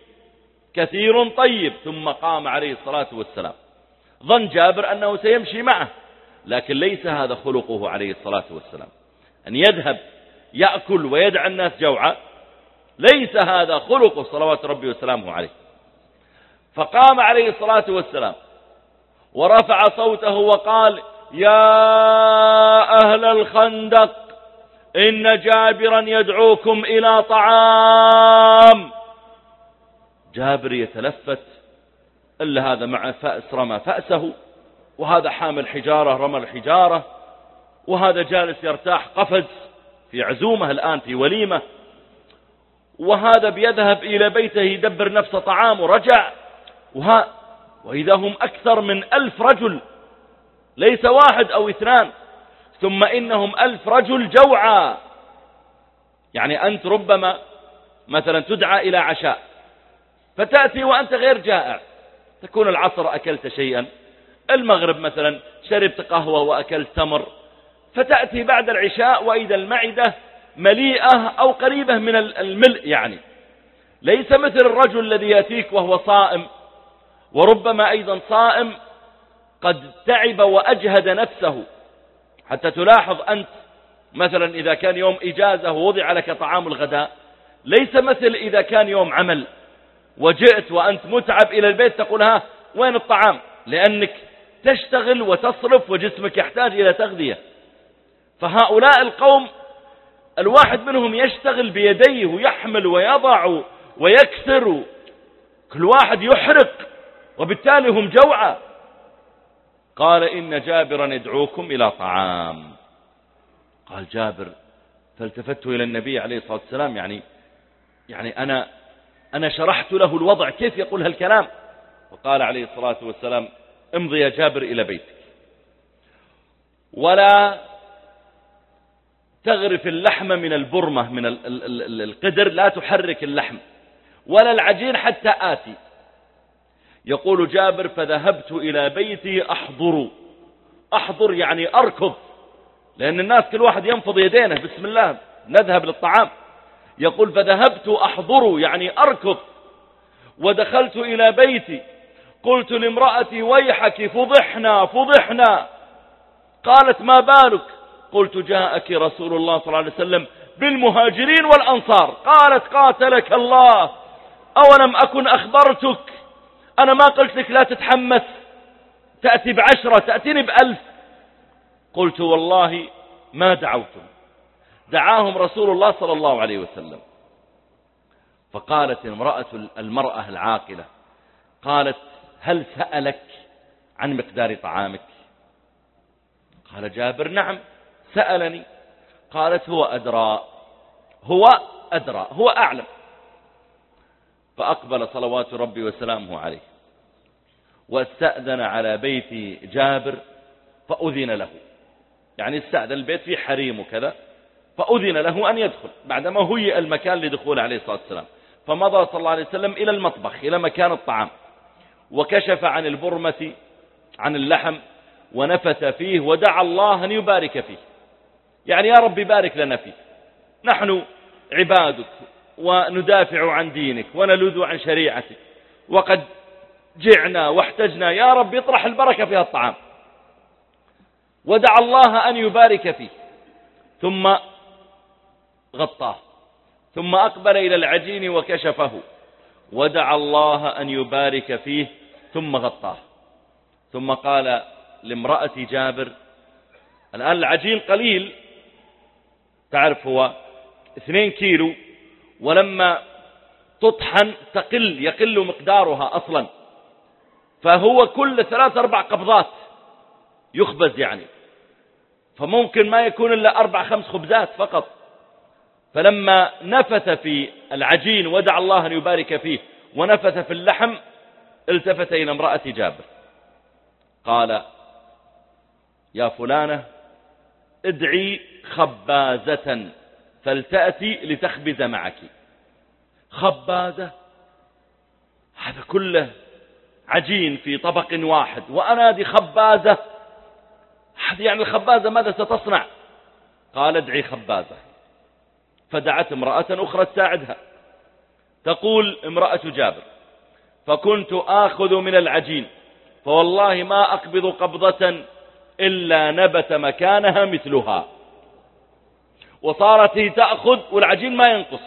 كثير طيب. ثم قام عليه الصلاة والسلام. ظن جابر أنه سيمشي معه، لكن ليس هذا خلقه عليه الصلاة والسلام، أن يذهب يأكل ويدع الناس جوعا، ليس هذا خلقه صلوات ربي وسلامه عليه. فقام عليه الصلاة والسلام ورفع صوته وقال: يا أهل الخندق إن جابرا يدعوكم إلى طعام. جابر يتلفت، إلا هذا مع فأس رمى فأسه، وهذا حامل حجارة رمى الحجارة، وهذا جالس يرتاح قفز في عزومة الآن في وليمة، وهذا بيذهب إلى بيته يدبر نفسه طعام ورجع، وها وإذا هم أكثر من ألف رجل، ليس واحد أو اثنان، ثم إنهم ألف رجل جوعا. يعني أنت ربما مثلا تدعى إلى عشاء فتأتي وأنت غير جائع، تكون العصر أكلت شيئا، المغرب مثلا شربت قهوة وأكلت تمر، فتأتي بعد العشاء وإذا المعدة مليئة أو قريبة من الملء، يعني ليس مثل الرجل الذي يأتيك وهو صائم، وربما أيضا صائم قد تعب وأجهد نفسه، حتى تلاحظ أنت مثلا إذا كان يوم إجازة ووضع لك طعام الغداء، ليس مثل إذا كان يوم عمل وجئت وأنت متعب إلى البيت تقول: ها وين الطعام؟ لأنك تشتغل وتصرف وجسمك يحتاج إلى تغذية. فهؤلاء القوم الواحد منهم يشتغل بيديه ويحمل ويضع ويكسر، كل واحد يحرق، وبالتالي هم جوعى. قال: إن جابرا يدعوكم إلى طعام. قال جابر: فالتفت إلى النبي عليه الصلاة والسلام، يعني يعني أنا أنا شرحت له الوضع، كيف يقول هالكلام؟ وقال عليه الصلاة والسلام: امضي يا جابر إلى بيتك، ولا تغرف اللحم من البرمة من القدر، لا تحرك اللحم ولا العجين حتى آتي. يقول جابر: فذهبت إلى بيتي أحضر. أحضر يعني أركض، لأن الناس كل واحد ينفض يدينه: بسم الله نذهب للطعام. يقول: فذهبت أحضر يعني أركض، ودخلت إلى بيتي، قلت لامرأتي: ويحك فضحنا فضحنا. قالت: ما بالك؟ قلت: جاءك رسول الله صلى الله عليه وسلم بالمهاجرين والأنصار. قالت: قاتلك الله، أولم أكن أخبرتك؟ أنا ما قلت لك لا تتحمس، تأتي بعشرة تأتيني بألف. قلت: والله ما دعوتم. دعاهم رسول الله صلى الله عليه وسلم. فقالت امرأة المرأة العاقلة، قالت: هل سألك عن مقدار طعامك؟ قال جابر: نعم سألني. قالت: هو أدرى هو أدرى هو أعلم. فأقبل صلوات ربي وسلامه عليه واستأذن على بيت جابر فأذن له، يعني استأذن البيت فيه حريم وكذا، فأذن له أن يدخل بعدما هيئ المكان لدخول عليه الصلاة والسلام. فمضى صلى الله عليه وسلم إلى المطبخ إلى مكان الطعام، وكشف عن البرمة عن اللحم ونفث فيه ودعا الله أن يبارك فيه، يعني يا رب بارك لنا فيه، نحن عبادك وندافع عن دينك ونلذ عن شريعتك، وقد جعنا واحتجنا، يا رب اطرح البركة في الطعام. ودعا الله أن يبارك فيه، ثم غطاه، ثم أقبل إلى العجين وكشفه، ودعا الله أن يبارك فيه، ثم غطاه. ثم قال لامرأة جابر: الآن العجين قليل، تعرف هو اثنين كيلو، ولما تطحن تقل يقل مقدارها أصلا، فهو كل ثلاث أربع قبضات يخبز، يعني فممكن ما يكون إلا أربع خمس خبزات فقط. فلما نفث في العجين ودعا الله أن يبارك فيه ونفث في اللحم التفت إلى امرأة جابر قال يا فلانة ادعي خبازة فلتأتي لتخبز معك. خبازة هذا كله عجين في طبق واحد وأنادي خبازة، يعني الخبازة ماذا ستصنع؟ قال ادعي خبازة. فدعت امرأة أخرى تساعدها. تقول امرأة جابر فكنت آخذ من العجين فوالله ما أقبض قبضة إلا نبت مكانها مثلها، وصارت هي تأخذ والعجين ما ينقص،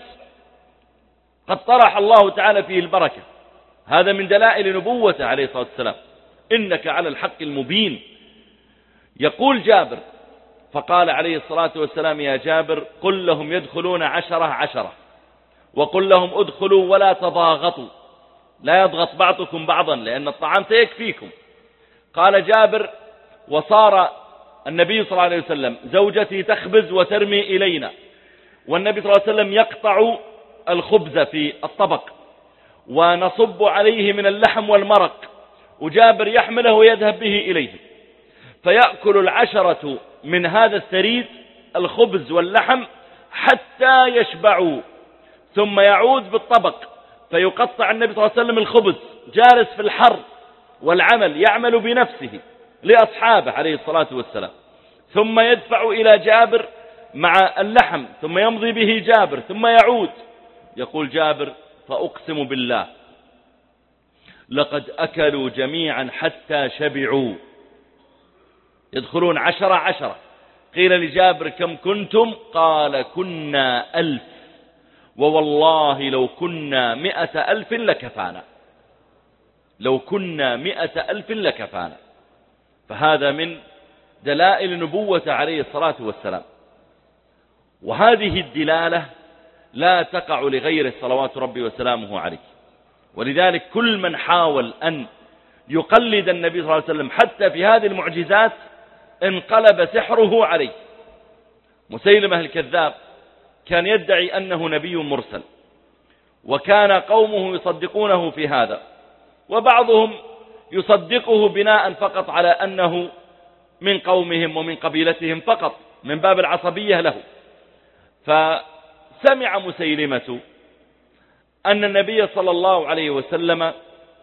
قد طرح الله تعالى فيه البركة. هذا من دلائل نبوته عليه الصلاة والسلام، إنك على الحق المبين. يقول جابر فقال عليه الصلاة والسلام يا جابر قل لهم يدخلون عشرة عشرة وقل لهم ادخلوا ولا تضاغطوا، لا يضغط بعضكم بعضا لأن الطعام سيكفيكم. قال جابر وصار النبي صلى الله عليه وسلم زوجتي تخبز وترمي إلينا، والنبي صلى الله عليه وسلم يقطع الخبز في الطبق ونصب عليه من اللحم والمرق، وجابر يحمله ويذهب به إليه، فيأكل العشرة من هذا الثريد الخبز واللحم حتى يشبعوا، ثم يعود بالطبق فيقطع النبي صلى الله عليه وسلم الخبز جالس في الحر والعمل يعمل بنفسه لأصحابه عليه الصلاة والسلام، ثم يدفع إلى جابر مع اللحم ثم يمضي به جابر ثم يعود. يقول جابر فأقسم بالله لقد أكلوا جميعا حتى شبعوا، يدخلون عشرة عشرة. قيل لجابر كم كنتم؟ قال كنا ألف، ووالله لو كنا مئة ألف لكفانا، لو كنا مئة ألف لكفانا. فهذا من دلائل نبوة عليه الصلاة والسلام، وهذه الدلالة لا تقع لغيره صلوات ربي وسلامه عليه. ولذلك كل من حاول أن يقلد النبي صلى الله عليه وسلم حتى في هذه المعجزات انقلب سحره عليه. مسيلمة الكذاب كان يدعي أنه نبي مرسل، وكان قومه يصدقونه في هذا، وبعضهم يصدقه بناء فقط على أنه من قومهم ومن قبيلتهم فقط من باب العصبية له. فسمع مسيلمة أن النبي صلى الله عليه وسلم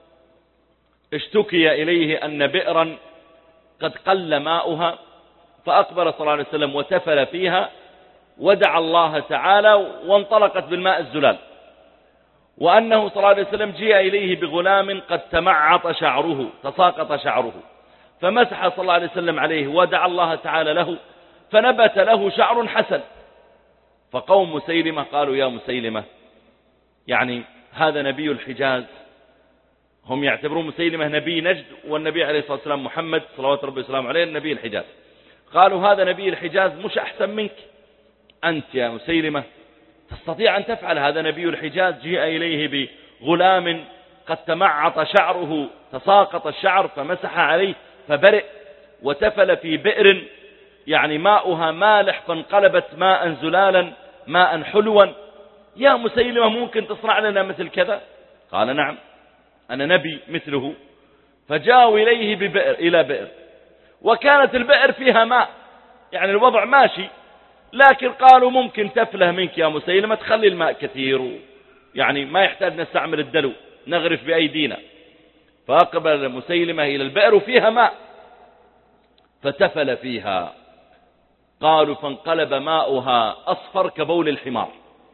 اشتكي إليه أن بئرا قد قل ماؤها، فأقبل صلى الله عليه وسلم وتفل فيها ودعا الله تعالى وانطلقت بالماء الزلال، وأنه صلى الله عليه وسلم جاء إليه بغلام قد تمعط شعره تساقط شعره، فمسح صلى الله عليه وسلم عليه ودعا الله تعالى له فنبت له شعر حسن. فقوم مسيلمة قالوا يا مسيلمة يعني هذا نبي الحجاز، هم يعتبرون مسيلمة نبي نجد والنبي عليه الصلاة والسلام محمد صلوات ربي وسلامه عليه النبي الحجاز. قالوا هذا نبي الحجاز مش أحسن منك أنت يا مسيلمة، تستطيع أن تفعل، هذا نبي الحجاز جاء إليه بغلام قد تمعط شعره تساقط الشعر فمسح عليه فبرئ، وتفل في بئر يعني ماؤها مالح فانقلبت ماء زلالا ماء حلوا، يا مسيلمة ممكن تصنع لنا مثل كذا؟ قال نعم أنا نبي مثله. فجاءوا إليه ببئر إلى بئر، وكانت البئر فيها ماء، يعني الوضع ماشي، لكن قالوا ممكن تفله منك يا مسيلمة تخلي الماء كثير، يعني ما يحتاج نستعمل الدلو نغرف بأيدينا. فأقبل مسيلمة إلى البئر وفيها ماء فتفل فيها، قالوا فانقلب ماؤها أصفر كبول الحمار.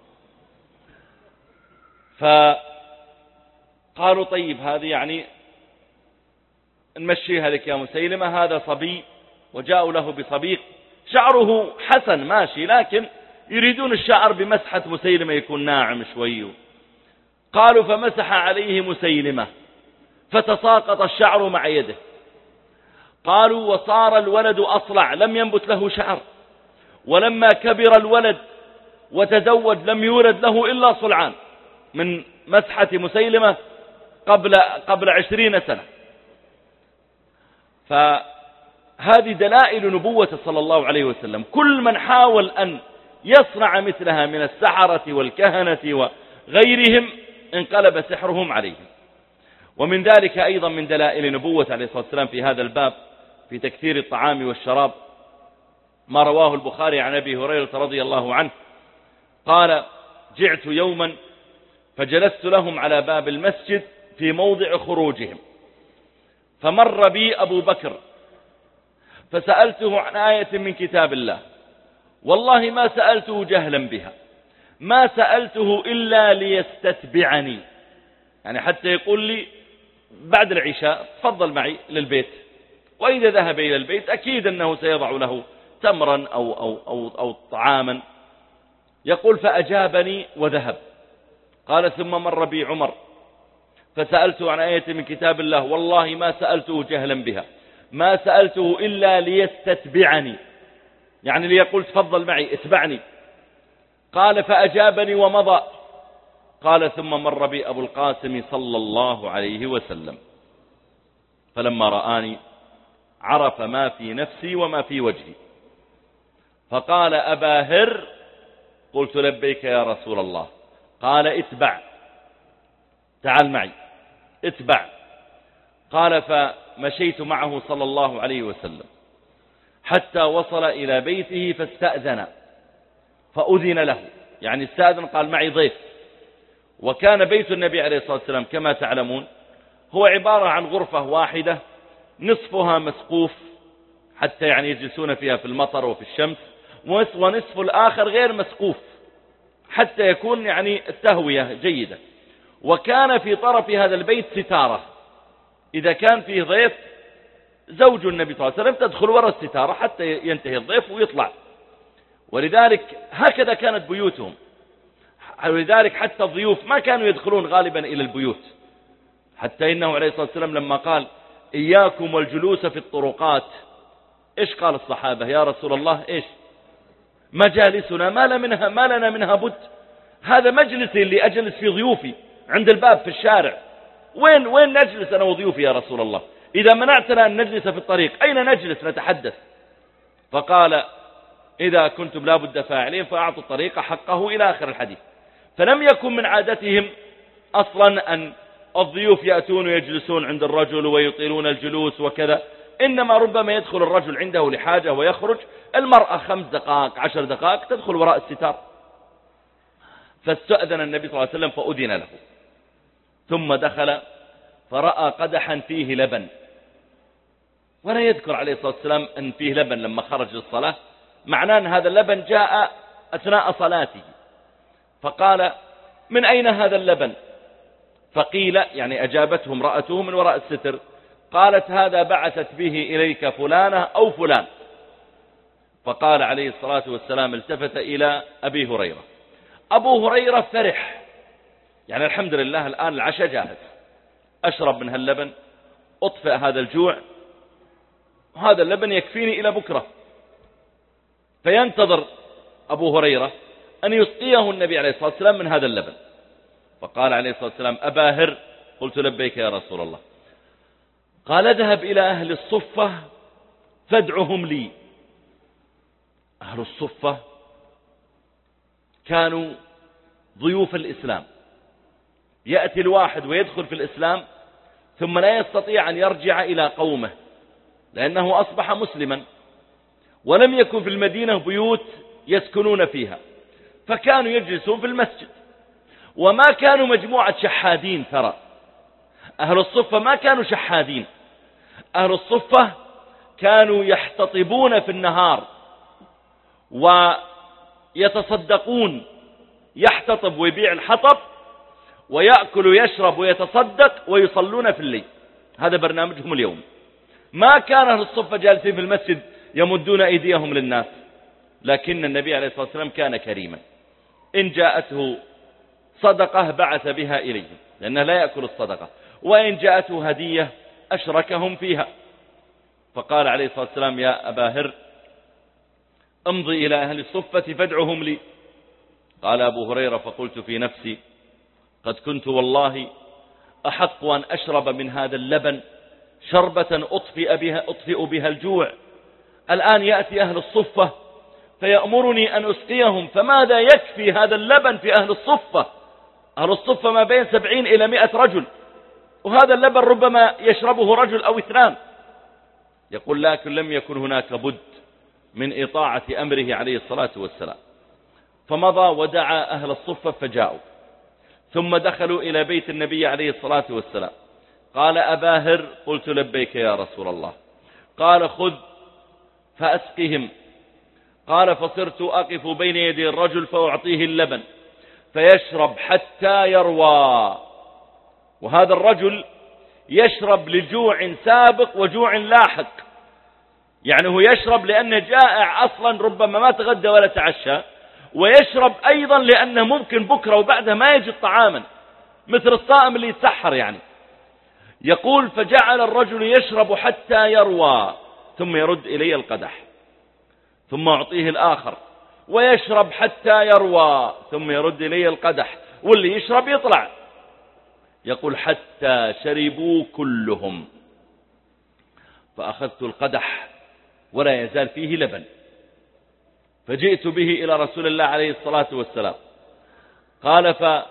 فقالوا طيب هذه يعني نمشيها لك يا مسيلمة، هذا صبي، وجاءوا له بصبيق شعره حسن ماشي، لكن يريدون الشعر بمسحة مسيلمة يكون ناعم شوي. قالوا فمسح عليه مسيلمة فتساقط الشعر مع يده. قالوا وصار الولد أصلع لم ينبت له شعر، ولما كبر الولد وتزوج لم يولد له إلا صلعان من مسحة مسيلمة قبل قبل عشرين سنة. فهذه دلائل نبوة صلى الله عليه وسلم. كل من حاول أن يصنع مثلها من السحرة والكهنة وغيرهم انقلب سحرهم عليهم. ومن ذلك أيضا من دلائل نبوة عليه الصلاة والسلام في هذا الباب في تكثير الطعام والشراب ما رواه البخاري عن أبي هريرة رضي الله عنه قال: جعت يوما فجلست لهم على باب المسجد في موضع خروجهم، فمر بي أبو بكر فسألته عن آية من كتاب الله، والله ما سألته جهلا بها، ما سألته إلا ليستتبعني، يعني حتى يقول لي بعد العشاء تفضل معي للبيت، وإذا ذهب إلى البيت أكيد أنه سيضع له تمرا أو, أو, أو, أو طعاما. يقول: فأجابني وذهب. قال: ثم مر بي عمر فسألته عن آية من كتاب الله، والله ما سألته جهلا بها، ما سألته إلا ليستتبعني، يعني ليقول تفضل معي اتبعني. قال: فأجابني ومضى. قال: ثم مر بي أبو القاسم صلى الله عليه وسلم، فلما رآني عرف ما في نفسي وما في وجهي، فقال: أبا هر. قلت: لبيك يا رسول الله. قال: اتبع، تعال معي اتبع. قال: فمشيت معه صلى الله عليه وسلم حتى وصل إلى بيته فاستأذن فأذن له، يعني استأذن، قال: معي ضيف. وكان بيت النبي عليه الصلاة والسلام كما تعلمون هو عبارة عن غرفة واحدة نصفها مسقوف حتى يعني يجلسون فيها في المطر وفي الشمس، ونصف الآخر غير مسقوف حتى يكون يعني التهوية جيدة. وكان في طرف هذا البيت ستارة، إذا كان فيه ضيف زوج النبي صلى الله عليه وسلم تدخل وراء الستارة حتى ينتهي الضيف ويطلع. ولذلك هكذا كانت بيوتهم، ولذلك حتى الضيوف ما كانوا يدخلون غالبا إلى البيوت، حتى إنه عليه الصلاة والسلام لما قال: إياكم والجلوس في الطرقات، إيش قال الصحابة؟ يا رسول الله إيش؟ مجالسنا ما لنا منها, ما لنا منها بد، هذا مجلسي اللي أجلس في ضيوفي عند الباب في الشارع، وين وين نجلس أنا وضيوفي يا رسول الله؟ إذا منعتنا أن نجلس في الطريق أين نجلس نتحدث؟ فقال: إذا كنتم لا بد فاعلين فأعطوا الطريق حقه إلى آخر الحديث. فلم يكن من عادتهم أصلا أن الضيوف يأتون ويجلسون عند الرجل ويطيلون الجلوس وكذا، إنما ربما يدخل الرجل عنده لحاجة ويخرج، المرأة خمس دقائق عشر دقائق تدخل وراء الستار. فاستأذن النبي صلى الله عليه وسلم فأذن له، ثم دخل فرأى قدحا فيه لبن، ولا يذكر عليه الصلاة والسلام أن فيه لبن لما خرج للصلاة، معناه أن هذا اللبن جاء أثناء صلاته. فقال: من أين هذا اللبن؟ فقيل، يعني أجابته امرأته من وراء الستر، قالت: هذا بعثت به إليك فلانة أو فلان. فقال عليه الصلاة والسلام، التفت إلى أبي هريرة. أبو هريرة فرح، يعني الحمد لله الآن العشاء جاهز، أشرب من هاللبن أطفئ هذا الجوع، وهذا اللبن يكفيني إلى بكرة. فينتظر أبو هريرة أن يسقيه النبي عليه الصلاة والسلام من هذا اللبن. فقال عليه الصلاة والسلام: أبا هر. قلت: لبيك يا رسول الله. قال: اذهب إلى أهل الصفة فادعهم لي. أهل الصفة كانوا ضيوف الإسلام، يأتي الواحد ويدخل في الإسلام ثم لا يستطيع أن يرجع إلى قومه لأنه أصبح مسلما، ولم يكن في المدينة بيوت يسكنون فيها، فكانوا يجلسون في المسجد، وما كانوا مجموعة شحادين. ترى أهل الصفة ما كانوا شحادين، أهل الصفة كانوا يحتطبون في النهار ويتصدقون، يحتطب ويبيع الحطب ويأكل ويشرب ويتصدق ويصلون في الليل، هذا برنامجهم اليوم. ما كان أهل الصفة جالسين في المسجد يمدون أيديهم للناس، لكن النبي عليه الصلاة والسلام كان كريما، إن جاءته صدقة بعث بها إليهم لأنه لا يأكل الصدقة، وإن جاءته هدية أشركهم فيها. فقال عليه الصلاة والسلام: يا أبا هر، امضي إلى أهل الصفة فادعهم لي. قال أبو هريرة: فقلت في نفسي: قد كنت والله أحق أن أشرب من هذا اللبن شربة أطفئ بها, أطفئ بها الجوع، الآن يأتي أهل الصفة فيأمرني أن أسقيهم، فماذا يكفي هذا اللبن في أهل الصفة؟ أهل الصفة ما بين سبعين إلى مئة رجل، وهذا اللبن ربما يشربه رجل أو اثنان. يقول لكن لم يكن هناك بد من إطاعة أمره عليه الصلاة والسلام، فمضى ودعا أهل الصفة فجاءوا، ثم دخلوا إلى بيت النبي عليه الصلاة والسلام. قال أباهر، قلت لبيك يا رسول الله. قال خذ فأسقهم. قال فصرت أقف بين يدي الرجل فأعطيه اللبن فيشرب حتى يروى، وهذا الرجل يشرب لجوع سابق وجوع لاحق، يعني هو يشرب لأنه جائع أصلا ربما ما تغدى ولا تعشى، ويشرب أيضا لأنه ممكن بكرة وبعدها ما يجد طعاما، مثل الصائم اللي يتسحر يعني. يقول فجعل الرجل يشرب حتى يروى ثم يرد إلي القدح، ثم أعطيه الآخر ويشرب حتى يروى ثم يرد إلي القدح، واللي يشرب يطلع. يقول حتى شربوا كلهم، فأخذت القدح ولا يزال فيه لبن، فجئت به إلى رسول الله عليه الصلاة والسلام. قال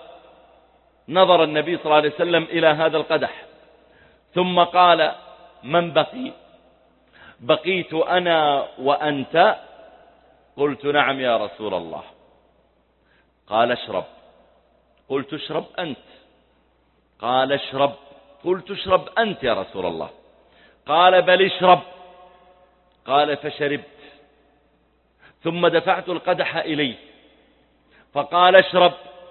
فنظر النبي صلى الله عليه وسلم إلى هذا القدح ثم قال من بقي؟ بقيت أنا وأنت؟ قلت نعم يا رسول الله. قال اشرب. قلت اشرب أنت. قال اشرب. قلت اشرب أنت يا رسول الله. قال بل اشرب. قال فشربت، ثم دفعت القدح إليه فقال اشرب.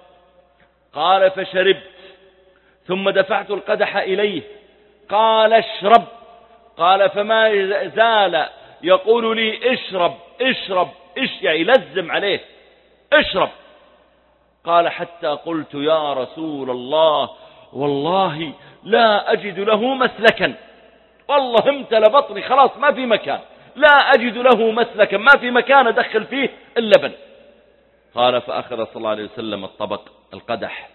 قال فشربت، ثم دفعت القدح إليه قال اشرب. قال فما زال يقول لي اشرب اشرب ايش يعني يلزم عليه اشرب. قال حتى قلت يا رسول الله والله لا أجد له مسلكا، والله امتلى بطني خلاص ما في مكان، لا أجد له مسلكا، ما في مكان أدخل فيه اللبن. قال فأخذ صلى الله عليه وسلم الطبق القدح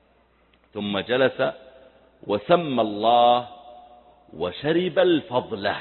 ثم جلس وسمى الله وشرب الفضلة.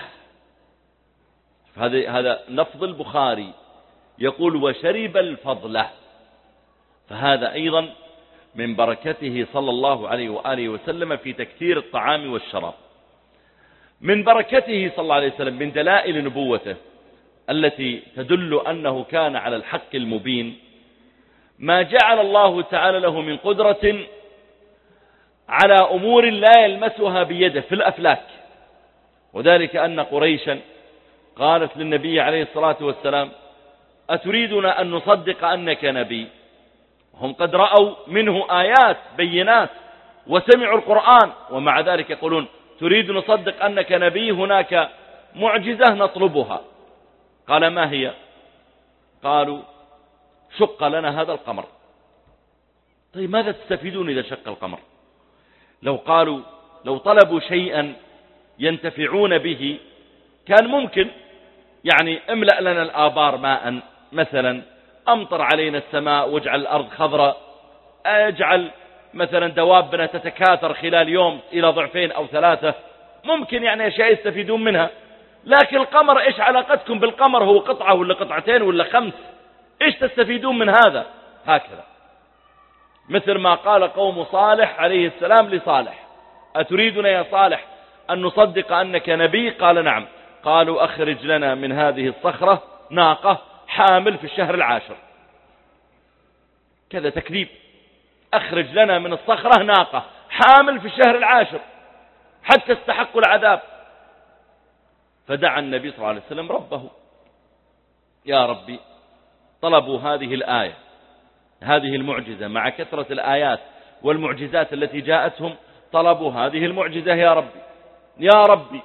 هذا هذا لفظ البخاري يقول وشرب الفضلة، فهذا أيضا من بركته صلى الله عليه وآله وسلم في تكثير الطعام والشراب. من بركته صلى الله عليه وسلم من دلائل نبوته التي تدل أنه كان على الحق المبين ما جعل الله تعالى له من قدرة على أمور لا يلمسها بيده في الأفلاك، وذلك أن قريشا قالت للنبي عليه الصلاة والسلام أتريدنا أن نصدق أنك نبي؟ هم قد رأوا منه آيات بينات وسمعوا القرآن، ومع ذلك يقولون تريد نصدق أنك نبي؟ هناك معجزة نطلبها. قال ما هي؟ قالوا شق لنا هذا القمر. طيب ماذا تستفيدون إذا شق القمر؟ لو قالوا لو طلبوا شيئا ينتفعون به كان ممكن، يعني املأ لنا الآبار ماء مثلا، أمطر علينا السماء واجعل الأرض خضراء، اجعل مثلا دوابنا تتكاثر خلال يوم إلى ضعفين أو ثلاثة، ممكن يعني أشياء يستفيدون منها. لكن القمر إيش علاقتكم بالقمر؟ هو قطعة ولا قطعتين ولا خمس؟ إيش تستفيدون من هذا؟ هكذا مثل ما قال قوم صالح عليه السلام لصالح أتريدنا يا صالح أن نصدق أنك نبي؟ قال نعم. قالوا أخرج لنا من هذه الصخرة ناقة حامل في الشهر العاشر. كذا تكذيب. أخرج لنا من الصخرة ناقة حامل في الشهر العاشر حتى استحقوا العذاب. فدعا النبي صلى الله عليه وسلم ربه، يا ربي طلبوا هذه الآية هذه المعجزة مع كثرة الآيات والمعجزات التي جاءتهم، طلبوا هذه المعجزة يا ربي يا ربي.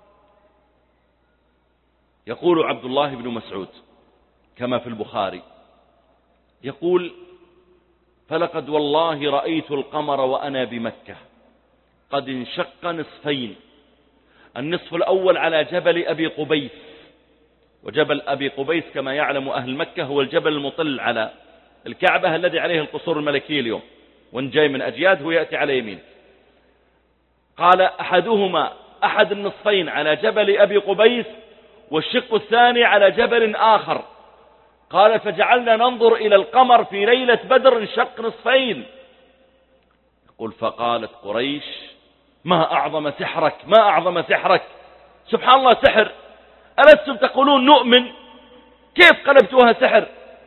يقول عبد الله بن مسعود كما في البخاري يقول فلقد والله رأيت القمر وأنا بمكة قد انشق نصفين، النصف الأول على جبل أبي قبيس، وجبل أبي قبيس كما يعلم أهل مكة هو الجبل المطل على الكعبة الذي عليه القصور الملكية اليوم، وان جاي من أجياد هو يأتي على يمين. قال أحدهما أحد النصفين على جبل أبي قبيس والشق الثاني على جبل آخر، قال فجعلنا ننظر إلى القمر في ليلة بدر انشق نصفين. يقول فقالت قريش ما أعظم سحرك ما أعظم سحرك، سبحان الله سحر، ألستم تقولون نؤمن، كيف قلبتوها سحر؟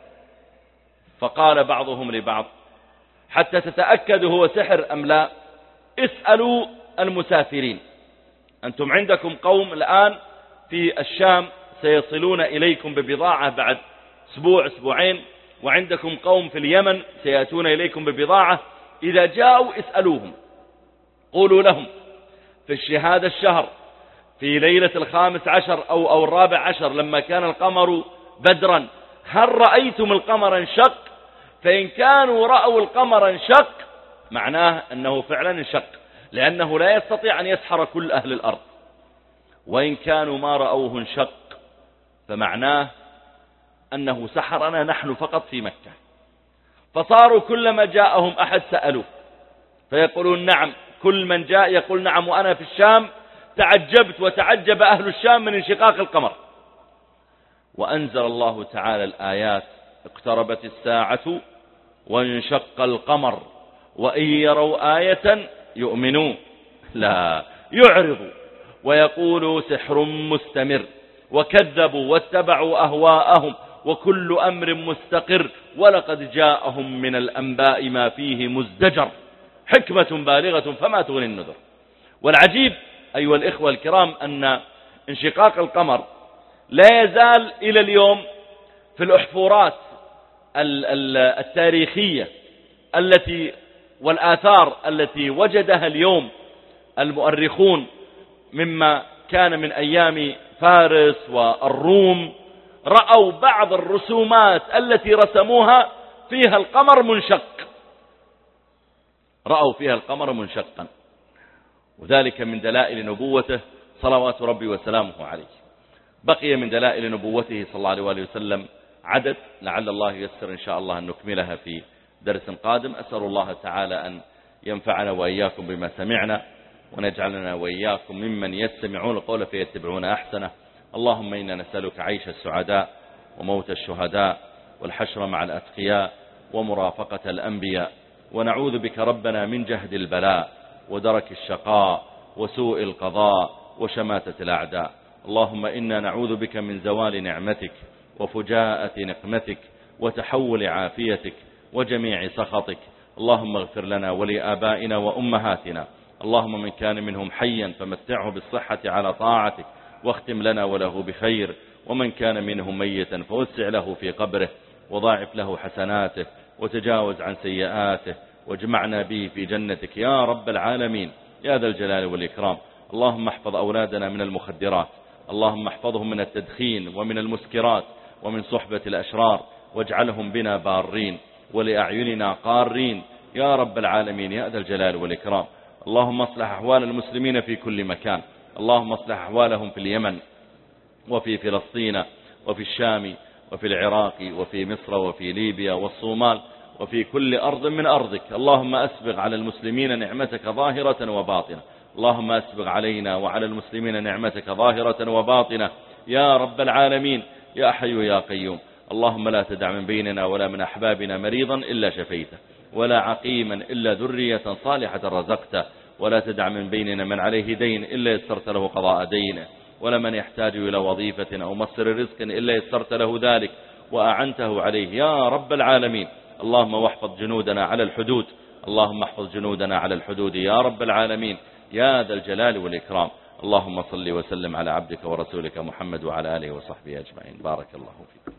فقال بعضهم لبعض حتى تتأكدوا هو سحر أم لا، اسألوا المسافرين، أنتم عندكم قوم الآن في الشام سيصلون إليكم ببضاعة بعد أسبوع أسبوعين، وعندكم قوم في اليمن سيأتون إليكم ببضاعة، إذا جاءوا اسألوهم قولوا لهم في هذا الشهر في ليلة الخامس عشر أو, أو الرابع عشر لما كان القمر بدرا هل رأيتم القمر انشق؟ فإن كانوا رأوا القمر انشق معناه أنه فعلا انشق، لأنه لا يستطيع أن يسحر كل أهل الأرض. وإن كانوا ما رأوه انشق فمعناه أنه سحرنا نحن فقط في مكة. فصاروا كلما جاءهم أحد سألوه فيقولون نعم، كل من جاء يقول نعم وأنا في الشام تعجبت وتعجب أهل الشام من انشقاق القمر. وأنزل الله تعالى الآيات اقتربت الساعة وانشق القمر وإن يروا آية يؤمنون لا يعرضوا ويقولوا سحر مستمر وكذبوا واتبعوا أهواءهم وكل أمر مستقر ولقد جاءهم من الأنباء ما فيه مزدجر حكمة بالغة فما تغني النذر. والعجيب أيها الإخوة الكرام أن انشقاق القمر لا يزال إلى اليوم في الأحفورات التاريخية التي والآثار التي وجدها اليوم المؤرخون مما كان من أيام فارس والروم، رأوا بعض الرسومات التي رسموها فيها القمر منشق، رأوا فيها القمر منشقا، وذلك من دلائل نبوته صلوات ربي وسلامه عليه. بقي من دلائل نبوته صلى الله عليه وآله وسلم عدد لعل الله ييسر إن شاء الله أن نكملها في درس قادم. أسأل الله تعالى أن ينفعنا وإياكم بما سمعنا ونجعلنا وإياكم ممن يستمعون القول فيتبعون أحسنه. اللهم إنا نسألك عيش السعداء وموت الشهداء والحشر مع الأتقياء ومرافقة الأنبياء، ونعوذ بك ربنا من جهد البلاء ودرك الشقاء وسوء القضاء وشماتة الأعداء. اللهم إنا نعوذ بك من زوال نعمتك وفجاءة نقمتك وتحول عافيتك وجميع سخطك. اللهم اغفر لنا ولآبائنا وأمهاتنا، اللهم من كان منهم حيا فمتعه بالصحة على طاعتك واختم لنا وله بخير، ومن كان منهم ميتا فوسع له في قبره وضاعف له حسناته وتجاوز عن سيئاته واجمعنا به في جنتك يا رب العالمين يا ذا الجلال والإكرام. اللهم احفظ أولادنا من المخدرات، اللهم احفظهم من التدخين ومن المسكرات ومن صحبة الأشرار، واجعلهم بنا بارين ولأعيننا قارين يا رب العالمين يا ذا الجلال والإكرام. اللهم اصلح أحوال المسلمين في كل مكان، اللهم اصلح أحوالهم في اليمن وفي فلسطين وفي الشام وفي العراق وفي مصر وفي ليبيا والصومال وفي كل أرض من أرضك. اللهم أسبغ على المسلمين نعمتك ظاهرة وباطنة، اللهم أسبغ علينا وعلى المسلمين نعمتك ظاهرة وباطنة يا رب العالمين يا حي يا قيوم. اللهم لا تدع من بيننا ولا من أحبابنا مريضا إلا شفيته، ولا عقيما إلا ذرية صالحة رزقته، ولا تدع من بيننا من عليه دين إلا يسرت له قضاء دينه، ولا من يحتاج إلى وظيفة أو مصدر رزق إلا يسرت له ذلك وأعنته عليه يا رب العالمين. اللهم واحفظ جنودنا على الحدود، اللهم احفظ جنودنا على الحدود يا رب العالمين يا ذا الجلال والإكرام. اللهم صل وسلم على عبدك ورسولك محمد وعلى آله وصحبه أجمعين. بارك الله فيك.